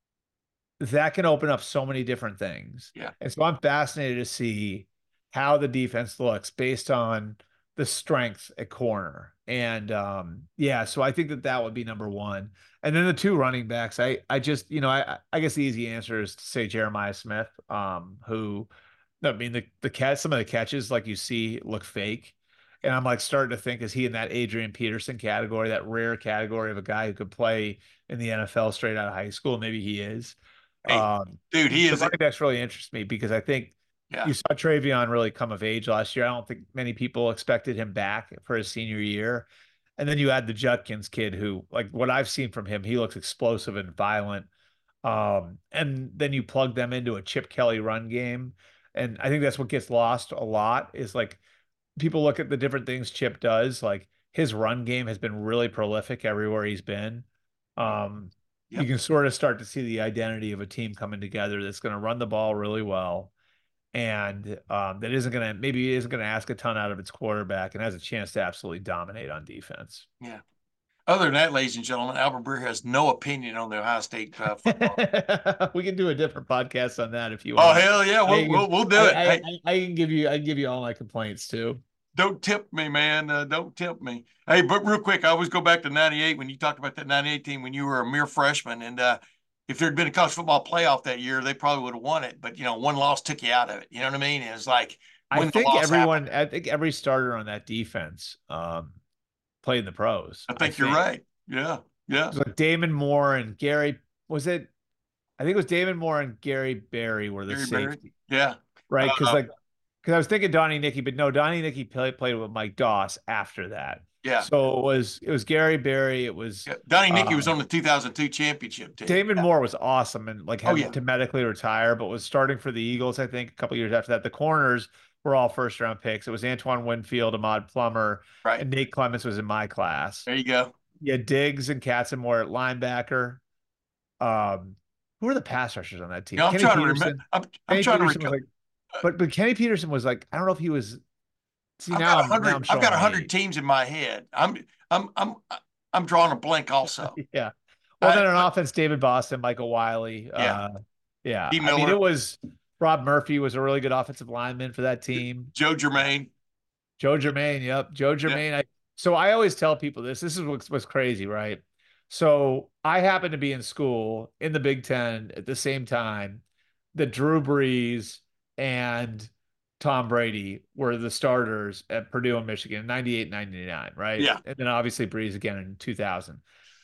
That can open up so many different things. Yeah. And so I'm fascinated to see how the defense looks based on the strength at corner. And um, yeah, so I think that that would be number one. And then the two running backs, I I just, you know, I I guess the easy answer is to say Jeremiah Smith, um, who, I mean, the the catch, some of the catches like you see look fake. And I'm like starting to think, is he in that Adrian Peterson category, that rare category of a guy who could play in the N F L straight out of high school? Maybe he is. Hey, Um, dude, he the is. running backs really interest me because I think Yeah. you saw Travion really come of age last year. I don't think many people expected him back for his senior year. And then you add the Judkins kid who, like what I've seen from him, he looks explosive and violent. Um, and then you plug them into a Chip Kelly run game. And I think that's what gets lost a lot is like people look at the different things Chip does. Like his run game has been really prolific everywhere he's been. Um, Yep. You can sort of start to see the identity of a team coming together that's going to run the ball really well and um, that isn't going to maybe isn't going to ask a ton out of its quarterback and has a chance to absolutely dominate on defense. Yeah. Other than that, ladies and gentlemen, Albert Breer has no opinion on the Ohio State uh, football. We can do a different podcast on that if you Oh, want. hell yeah, we'll I, we'll, we'll do I, it. I, Hey, I, I can give you I can give you all my complaints too. don't tip me, man. Uh, don't tip me. Hey, but real quick, I always go back to ninety-eight when you talked about that ninety-eight team when you were a mere freshman. And uh, if there'd been a college football playoff that year, they probably would have won it. But, you know, one loss took you out of it. You know what I mean? It was like I when the think loss everyone happened. I think every starter on that defense um, played in the pros. I think, I you're think. right. Yeah. Yeah. It was like Damon Moore and Gary. Was it? I think it was Damon Moore and Gary Berry were the Gary Berry. safety, Yeah. right? Because Uh, like, because I was thinking Donnie Nicky, but no, Donnie Nicky played played with Mike Doss after that. yeah. So it was it was Gary Berry. It was yeah. Donnie Nicky uh, was on the two thousand two championship team. Damon Yeah. Moore was awesome and like Oh, had yeah. to medically retire, but was starting for the Eagles. I think a couple years after that, the corners were all first round picks. It was Antoine Winfield, Ahmad Plummer, Right. and Nate Clements was in my class. There you go. Yeah, Diggs and Katzenmoor at linebacker. Um, who were the pass rushers on that team? You know, I'm Kenny trying Peterson. to remember. I'm, I'm Kenny trying Peterson to was recall. like, but but Kenny Peterson was like, I don't know if he was. See I've now, got a I'm, now I'm hundred. I've showing got a my hundred age. teams in my head. I'm I'm I'm I'm drawing a blank also. Yeah. Well, then I, on offense, David Boston, Michael Wiley. yeah. Uh, yeah. D. I mean, Miller. it was Rob Murphy was a really good offensive lineman for that team. Joe Germain. Joe Germain, yep. Joe Germain. I, so I always tell people this. This is what's, what's crazy, right? So I happened to be in school in the Big Ten at the same time that Drew Brees and Tom Brady were the starters at Purdue and Michigan, ninety-eight, ninety-nine, right? Yeah. And then obviously Brees again in two thousand.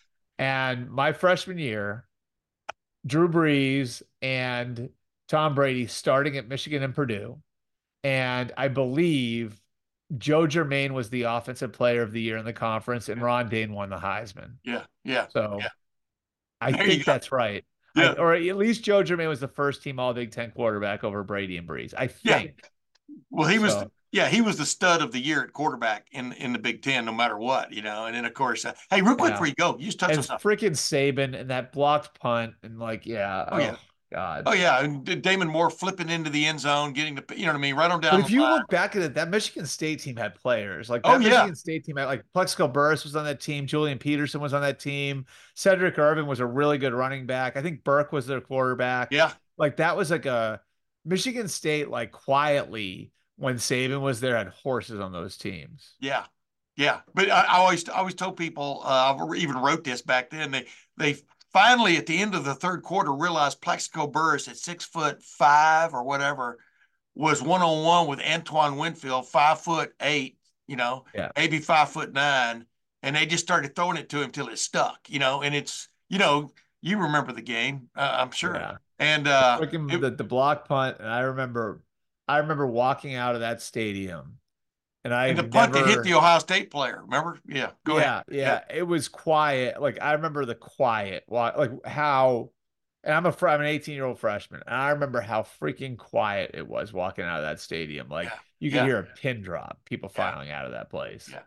And my freshman year, Drew Brees and Tom Brady starting at Michigan and Purdue. And I believe Joe Germain was the offensive player of the year in the conference, and Ron Dane won the Heisman. Yeah. Yeah. So yeah. I There you think go. that's right. Yeah. I, or at least Joe Germain was the first team All Big Ten quarterback over Brady and Brees. I Yeah. think. Well, he was. So, Yeah, he was the stud of the year at quarterback in in the Big Ten, no matter what, you know. And then of course, uh, hey, real quick yeah. before you go, you just touch And on something. freaking Saban and that blocked punt and like, yeah. Oh, yeah. God. Oh yeah, and D- Damon Moore flipping into the end zone, getting the, you know what I mean, right on down. But the if you line. look back at it, that Michigan State team had players. Like that Oh, yeah. Michigan State team had like Plexico Burris was on that team, Julian Peterson was on that team, Cedric Irvin was a really good running back. I think Burke was their quarterback. Yeah. Like that was like a Michigan State, like quietly when Saban was there, had horses on those teams. Yeah, yeah. But I, I always, I always told people, uh, I even wrote this back then. They, they finally at the end of the third quarter realized Plaxico Burris at six foot five or whatever was one on one with Antoine Winfield, five foot eight. You know, Yeah. maybe five foot nine, and they just started throwing it to him till it stuck. You know, and it's, you know, you remember the game, uh, I'm sure. Yeah. And uh, Freaking it, the, the block punt, and I remember, I remember walking out of that stadium, and I and the punt never, that hit the Ohio State player. Remember? Yeah. Go yeah, ahead. yeah, it was quiet. Like I remember the quiet, wa- like how, and I'm a fr- I'm an eighteen year old freshman, and I remember how freaking quiet it was walking out of that stadium. Like Yeah. you could Yeah. hear a pin drop, people Yeah. filing out of that place. Yeah.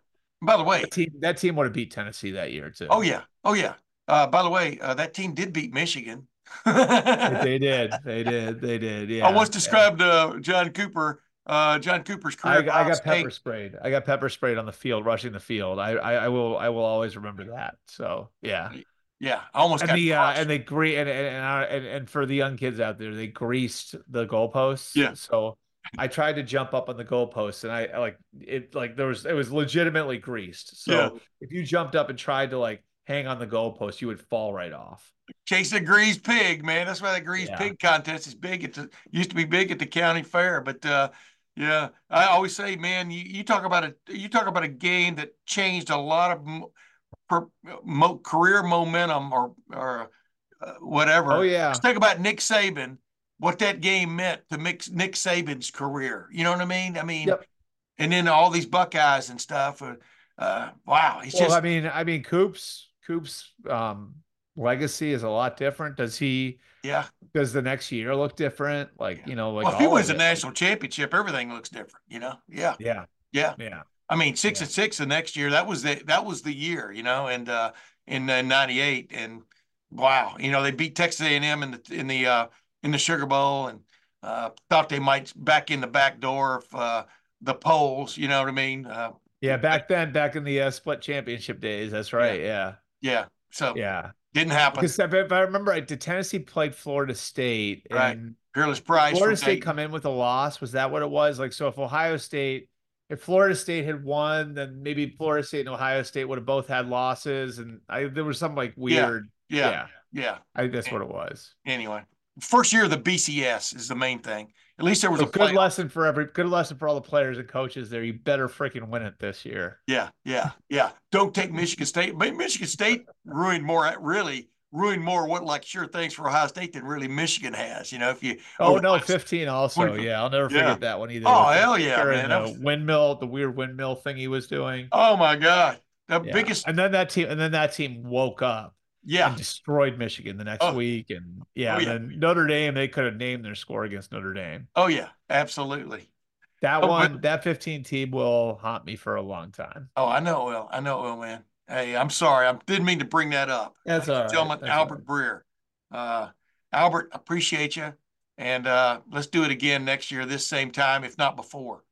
By the way, That team, that team would have beat Tennessee that year oh too. yeah, oh yeah. Uh, by the way, uh, that team did beat Michigan. They, they did, they did, they did. I once Yeah, yeah. described uh, John Cooper, uh, John Cooper's career I at I Ohio got pepper State. sprayed. I got pepper sprayed on the field, rushing the field. I I, I will I will always remember that. So yeah. Yeah, I almost And got the uh and crushed. they gre and and and, uh, and and for the young kids out there, they greased the Yeah, goalposts. So I tried to jump up on the goalposts and I I, like it like there was it was legitimately greased. yeah. So if you jumped up and tried to like hang on the goalpost, you would fall right off. Chasing a greased pig, man. That's why the greased Yeah. pig contest is big. It used to be big at the county fair, but uh, yeah, I always say, man, you, you talk about a you talk about a game that changed a lot of mo, per, mo, career momentum or or uh, Oh whatever. Let's yeah. talk about Nick Saban. What that game meant to Nick, Nick Saban's career. You know what I mean? I mean, Yep. and then all these Buckeyes and stuff. Uh, uh, wow, it's Well, I just mean, I mean, Coop's Coop's um legacy is a lot different. Does he yeah. does the next year look different? Like, Yeah. you know, like Well, if he all wins of a it. Like, national championship, everything looks different, you know? Yeah. yeah. Yeah. Yeah. I mean, six Yeah. and six the next year, that was the that was the year, you know, and uh in uh, ninety-eight. And wow, you know, they beat Texas A and M in the in the uh in the Sugar Bowl, and uh thought they might back in the back door of uh the polls, you know what I mean? Uh Yeah, back then, back in the uh, split championship days. That's yeah, right. Yeah. yeah. So Yeah. didn't happen, Because if, if I remember right, did Tennessee played Florida State right? and Peerless did Price Florida from State Dayton. come in with a loss? Was that what it was? Like, so if Ohio State, if Florida State had won, then maybe Florida State and Ohio State would have both had losses. And I there was some like Yeah, weird, yeah, yeah, yeah. I think that's what it was. Anyway, first year of the B C S is the main thing. At least there was So a good playoff. lesson for every good lesson for all the players and coaches there. You better freaking win it this year. Yeah, yeah, yeah. Don't take Michigan State. But Michigan State ruined more, really ruined more what like sure things for Ohio State than really Michigan has. You know, if you Oh over the no, last fifteen also. twenty, Yeah, I'll never yeah. forget that one either Oh with the hell yeah, kicker and man. That the was windmill, the weird windmill thing he was doing. oh my god, the Yeah. biggest. And then that team and then that team woke up Yeah. and destroyed Michigan the next Oh, week. And yeah, oh and yeah, then Notre Dame, they could have named their score against Notre Dame. oh yeah, absolutely. That Oh, but one, that fifteen team will haunt me for a long time. oh, I know it will. I know it will, man. Hey, I'm sorry. I didn't mean to bring that up. That's Ladies all and right. gentlemen, That's all right. Albert Breer. Uh, Albert, appreciate you. And uh, let's do it again next year, this same time, if not before.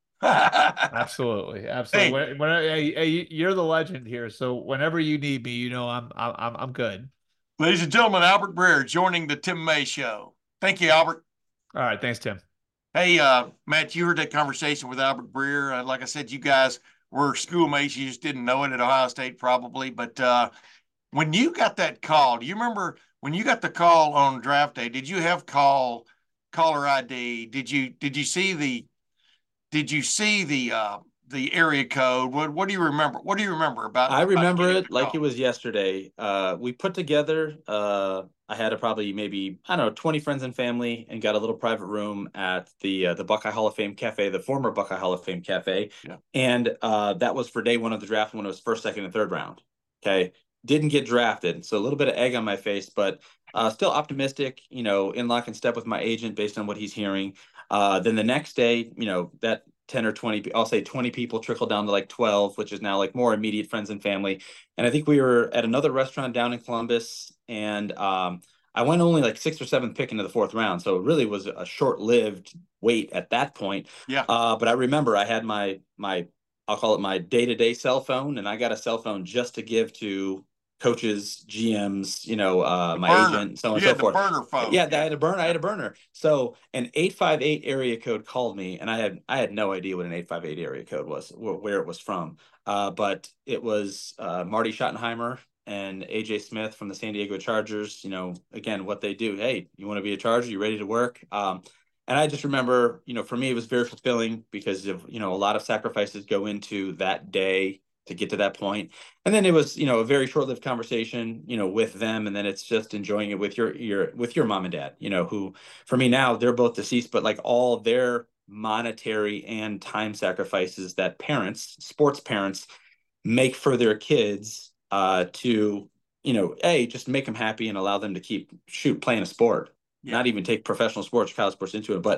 Absolutely. Hey, Absolutely. When, when hey, hey, you're the legend here. So whenever you need me, you know I'm I'm I'm good. ladies and gentlemen, Albert Breer joining the Tim May Show. Thank you, Albert. All right. Thanks, Tim. Hey, uh, Matt, you heard that conversation with Albert Breer. Uh, like I said, you guys were schoolmates. You just didn't know it at Ohio State, probably. But uh, when you got that call, do you remember when you got the call on draft day? Did you have call caller I D? Did you did you see the did you see the uh, the area code? What what do you remember? What do you remember about, I about remember getting it the like it call? was yesterday. Uh, we put together, uh, I had a probably maybe, I don't know, twenty friends and family and got a little private room at the uh, the Buckeye Hall of Fame Cafe, the former Buckeye Hall of Fame Cafe. Yeah. And uh, that was for day one of the draft when it was first, second, and third round. Okay. Didn't get drafted. So a little bit of egg on my face, but uh, still optimistic, you know, in lock and step with my agent based on what he's hearing. Uh, then the next day, you know, that ten or twenty, I'll say twenty people trickle down to like twelve, which is now like more immediate friends and family. And I think we were at another restaurant down in Columbus, and um, I went only like sixth or seventh pick into the fourth round. So it really was a short-lived wait at that point. Yeah. Uh, but I remember I had my, my, I'll call it my day-to-day cell phone, and I got a cell phone just to give to coaches, G Ms, you know, uh, The my burner. agent, so on and You so had the forth. burner phone. Yeah, I Yeah. had a burner. I had a burner. So an eight five eight area code called me, and I had I had no idea what an eight five eight area code was, wh- where it was from. Uh, but it was uh, Marty Schottenheimer and A J Smith from the San Diego Chargers. You know, again, what they do. Hey, you want to be a Charger? You ready to work? Um, and I just remember, you know, for me, it was very fulfilling because of, you know, a lot of sacrifices go into that day to get to that point. And then it was, you know, a very short-lived conversation, you know, with them. And then it's just enjoying it with your, your, with your mom and dad, you know, who for me now, they're both deceased, but like all their monetary and time sacrifices that parents, sports parents make for their kids uh, to, you know, A, just make them happy and allow them to keep shoot playing a sport, Yeah. not even take professional sports, college sports into it. But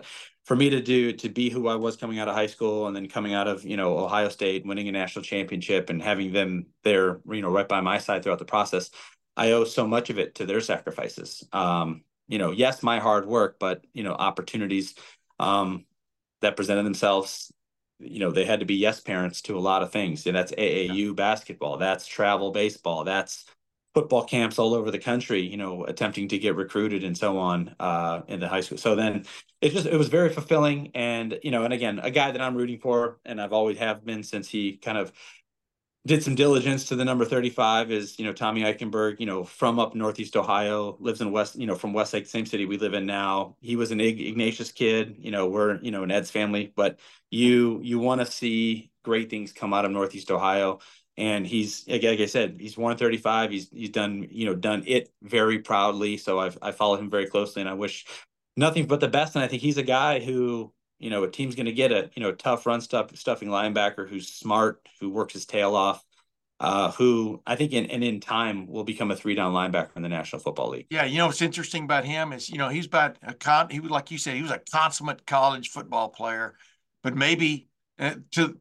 for me to do to be who I was coming out of high school and then coming out of, you know, Ohio State, winning a national championship and having them there, you know, right by my side throughout the process, I owe so much of it to their sacrifices. Um, you know, yes, my hard work, but, you know, opportunities um, that presented themselves, you know, they had to be yes parents to a lot of things. And that's A A U basketball, that's travel baseball, that's football camps all over the country, you know, attempting to get recruited and so on uh, in the high school. So then it just, it was very fulfilling. And, you know, and again, a guy that I'm rooting for, and I've always have been since he kind of did some diligence to the number thirty-five is, you know, Tommy Eichenberg, you know, from up Northeast Ohio, lives in West, you know, from Westlake, same city we live in now. He was an Ignatius kid, you know, we're, you know, an Ed's family, but you, you want to see great things come out of Northeast Ohio. And he's, like I said, he's one thirty-five. He's, he's done, you know, done it very proudly. So I've, I followed him very closely and I wish nothing but the best. And I think he's a guy who, you know, a team's going to get a, you know, tough run stuff, stuffing linebacker who's smart, who works his tail off, uh, who I think in, and in time will become a three down linebacker in the National Football League. Yeah. You know, what's interesting about him is, you know, he's about a con, he was, like you said, he was a consummate college football player, but maybe uh, to,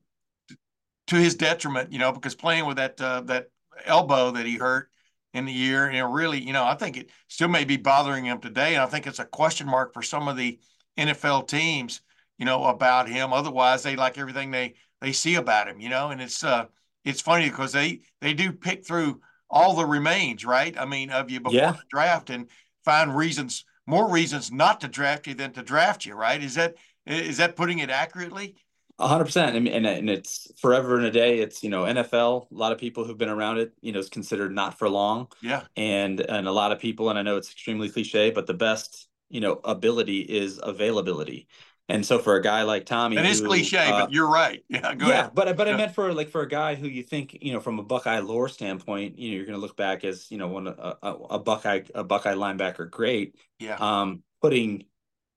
to his detriment, you know, because playing with that, uh, that elbow that he hurt in the year, you know, really, you know, I think it still may be bothering him today. And I think it's a question mark for some of the N F L teams, you know, about him. Otherwise, they like everything they they see about him, you know. And it's uh, it's funny because they they do pick through all the remains, right? I mean, of you before yeah. the draft and find reasons, more reasons not to draft you than to draft you, right? Is that is that putting it accurately? A hundred percent. And, and, and it's forever and a day. It's, you know, N F L, a lot of people who've been around it, you know, is considered not for long. Yeah. And, and a lot of people, and I know it's extremely cliche, but the best, you know, ability is availability. And so for a guy like Tommy, It is who, cliche, uh, but you're right. Yeah, go yeah, ahead. but but I Yeah. meant for like for a guy who you think, you know, from a Buckeye lore standpoint, you know, you're going to look back as, you know, one a, a, a Buckeye a Buckeye linebacker, great. Yeah. Um, putting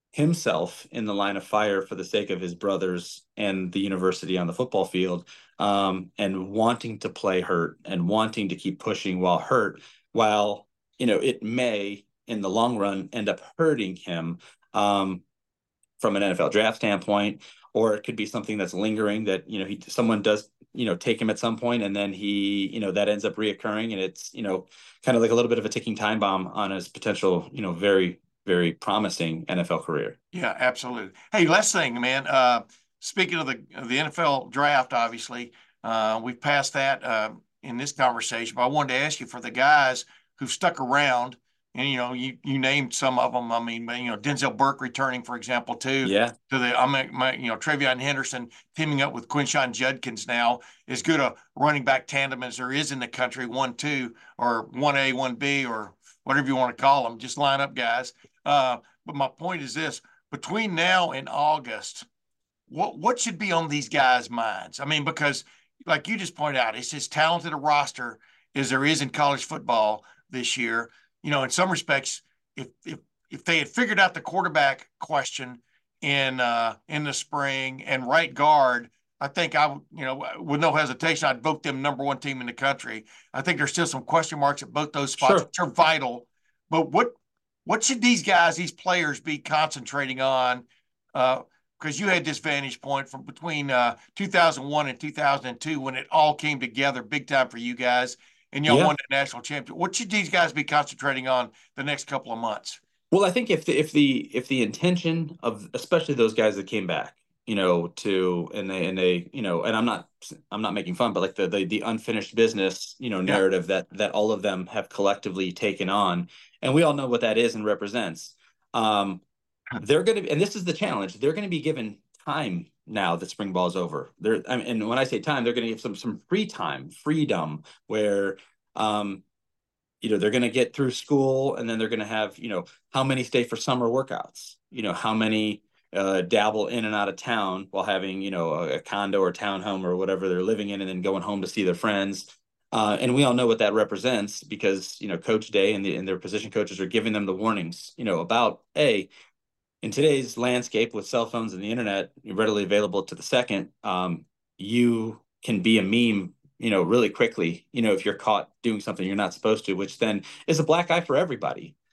himself in the line of fire for the sake of his brothers and the university on the football field, um, and wanting to play hurt and wanting to keep pushing while hurt, while, you know, it may in the long run end up hurting him. Um, from an N F L draft standpoint, or it could be something that's lingering that, you know, he, someone does, you know, take him at some point and then he, you know, that ends up reoccurring and it's, you know, kind of like a little bit of a ticking time bomb on his potential, you know, very, very promising N F L career. Yeah, absolutely. Hey, last thing, man, uh, speaking of the, of the N F L draft, obviously, uh, we've passed that, uh, in this conversation, but I wanted to ask you for the guys who've stuck around. And, you know, you, you named some of them. I mean, you know, Denzel Burke returning, for example, too. Yeah. To the, I mean, my, you know, Travion Henderson teaming up with Quinshon Judkins now, as good a running back tandem as there is in the country, one, two, or one A, one B, or whatever you want to call them. Just line up guys. Uh, but my point is this, between now and August, what, what should be on these guys' minds? I mean, because like you just pointed out, it's as talented a roster as there is in college football this year. You know, in some respects, if if if they had figured out the quarterback question in uh, in the spring and right guard, I think I would, you know, with no hesitation, I'd vote them number one team in the country. I think there's still some question marks at both those spots, Sure. which are vital. But what what should these guys, these players, be concentrating on? Uh, because you had this vantage point from between uh, two thousand one and two thousand two when it all came together big time for you guys. And y'all Yeah. won the national championship. What should these guys be concentrating on the next couple of months? Well, I think if the if the if the intention of especially those guys that came back, you know, to and they and they, you know, and I'm not I'm not making fun, but like the the, the unfinished business, you know, narrative yeah. that that all of them have collectively taken on, and we all know what that is and represents. Um, they're going to, and this is the challenge. They're going to be given time now that spring ball is over. They're, I mean, and when I say time, they're going to give some some free time, freedom, where, um, you know, they're going to get through school, and then they're going to have, you know, how many stay for summer workouts, you know, how many uh, dabble in and out of town while having, you know, a, a condo or townhome or whatever they're living in, and then going home to see their friends. Uh, and we all know what that represents because, you know, Coach Day and, the, and their position coaches are giving them the warnings, you know, about, A, in today's landscape with cell phones and the internet readily available to the second, um, you can be a meme, you know, really quickly, you know, if you're caught doing something you're not supposed to, which then is a black eye for everybody.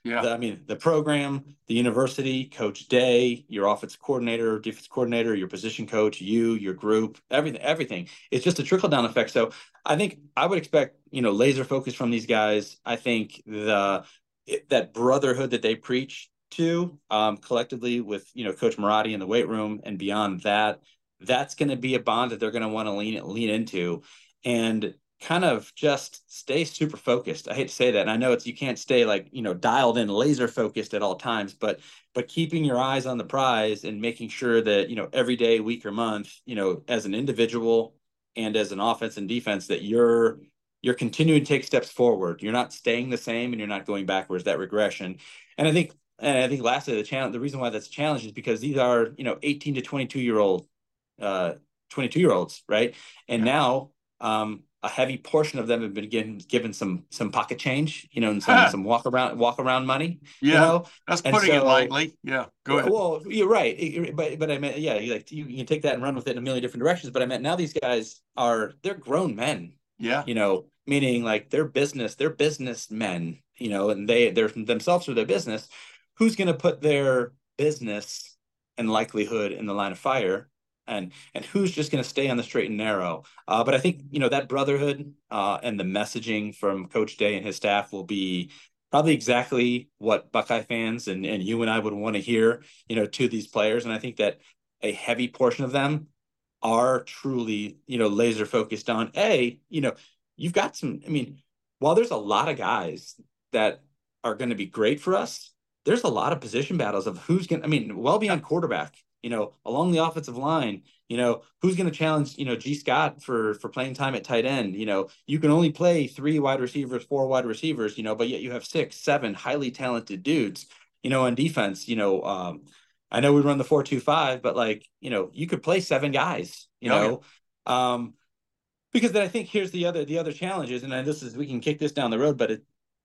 Yeah. The, I mean, the program, the university, Coach Day, your offensive coordinator, defense coordinator, your position coach, you, your group, everything, everything. It's just a trickle down effect. So I think I would expect, you know, laser focus from these guys. I think the that brotherhood that they preach to um, collectively with, you know, Coach Marotti in the weight room and beyond that, that's going to be a bond that they're going to want to lean lean into. And kind of just stay super focused. I hate to say that. And I know it's, you can't stay like, you know, dialed in, laser focused at all times, but, but keeping your eyes on the prize and making sure that, you know, every day, week or month, you know, as an individual and as an offense and defense, that you're, you're continuing to take steps forward. You're not staying the same and you're not going backwards, that regression. And I think, and I think lastly, the challenge, the reason why that's a challenge is because these are, you know, eighteen to twenty-two year old, uh, twenty-two year olds. Right. And yeah. now, um, a heavy portion of them have been given given some some pocket change, you know, and some some walk around walk around money. Yeah, you know? That's and putting so, it lightly. Yeah, go ahead. Well, you're right, but but I meant yeah, you like you, you can take that and run with it in a million different directions. But I meant now these guys are they're grown men. Yeah, you know, meaning like they're business, they're businessmen. You know, and they they're themselves or their business. Who's going to put their business and likelihood in the line of fire? And and who's just going to stay on the straight and narrow? Uh, but I think, you know, that brotherhood uh, and the messaging from Coach Day and his staff will be probably exactly what Buckeye fans and, and you and I would want to hear, you know, to these players. And I think that a heavy portion of them are truly, you know, laser focused on, A, you know, you've got some, I mean, while there's a lot of guys that are going to be great for us, there's a lot of position battles of who's going to, I mean, well beyond quarterback. You know, along the offensive line, you know, who's going to challenge, you know, G. Scott for for playing time at tight end? You know, you can only play three wide receivers, four wide receivers, you know, but yet you have six, seven highly talented dudes, you know, on defense. You know, um, I know we run the four two five, but like, you know, you could play seven guys, you oh, know, yeah. um, because then I think here's the other the other challenges, and this is we can kick this down the road, but it,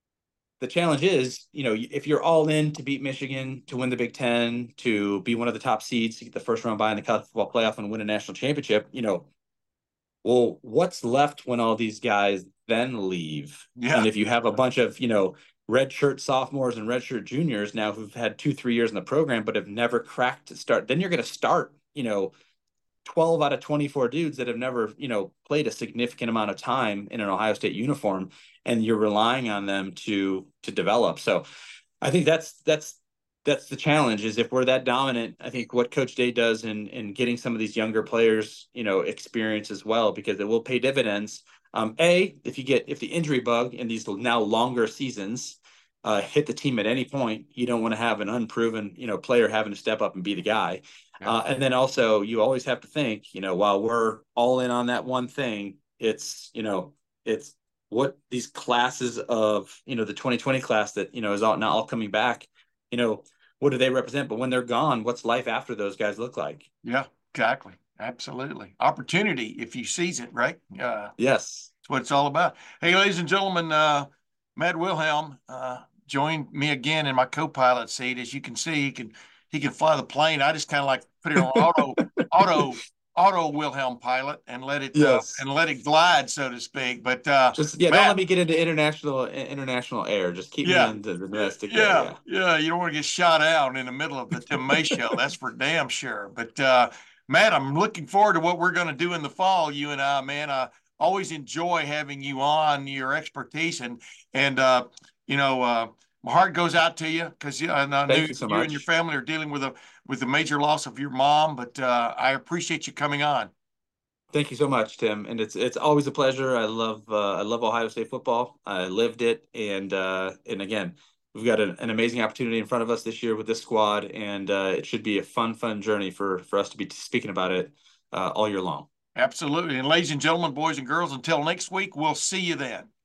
the challenge is, you know, if you're all in to beat Michigan, to win the Big Ten, to be one of the top seeds, to get the first round bye in the college football playoff and win a national championship, you know, well, what's left when all these guys then leave? Yeah. And if you have a bunch of, you know, redshirt sophomores and redshirt juniors now who've had two, three years in the program, but have never cracked to start, then you're going to start, you know, twelve out of twenty-four dudes that have never, you know, played a significant amount of time in an Ohio State uniform, and you're relying on them to to develop. So I think that's that's that's the challenge, is if we're that dominant, I think what Coach Day does in in getting some of these younger players, you know, experience as well, because it will pay dividends. Um, A, if you get if the injury bug in these now longer seasons uh, hit the team at any point, you don't want to have an unproven, you know, player having to step up and be the guy. Yeah. Uh, and then also you always have to think, you know, while we're all in on that one thing, it's, you know, it's what these classes of, you know, the twenty twenty class that, you know, is all now all coming back, you know, what do they represent? But when they're gone, what's life after those guys look like? Yeah, exactly. Absolutely. Opportunity if you seize it, right? Uh, yes. That's what it's all about. Hey, ladies and gentlemen, uh, Matt Wilhelm uh, joined me again in my co-pilot seat. As you can see, he can he can fly the plane. I just kind of like put it on auto auto auto Wilhelm pilot and let it yes. uh, and let it glide, so to speak. But uh, just yeah, Matt, don't let me get into international international air. Just keep yeah, me into the domestic yeah, air. Yeah, yeah. You don't want to get shot out in the middle of the Tim May show. That's for damn sure. But uh, Matt, I'm looking forward to what we're going to do in the fall. You and I, man. I always enjoy having you on, your expertise, and and uh, you know. Uh, My heart goes out to you because I know Thank you, you, so you and your family are dealing with a with the major loss of your mom, but uh, I appreciate you coming on. Thank you so much, Tim, and it's it's always a pleasure. I love uh, I love Ohio State football. I lived it, and uh, and again, we've got an, an amazing opportunity in front of us this year with this squad, and uh, it should be a fun, fun journey for for us to be speaking about it uh, all year long. Absolutely, and ladies and gentlemen, boys and girls, until next week, we'll see you then.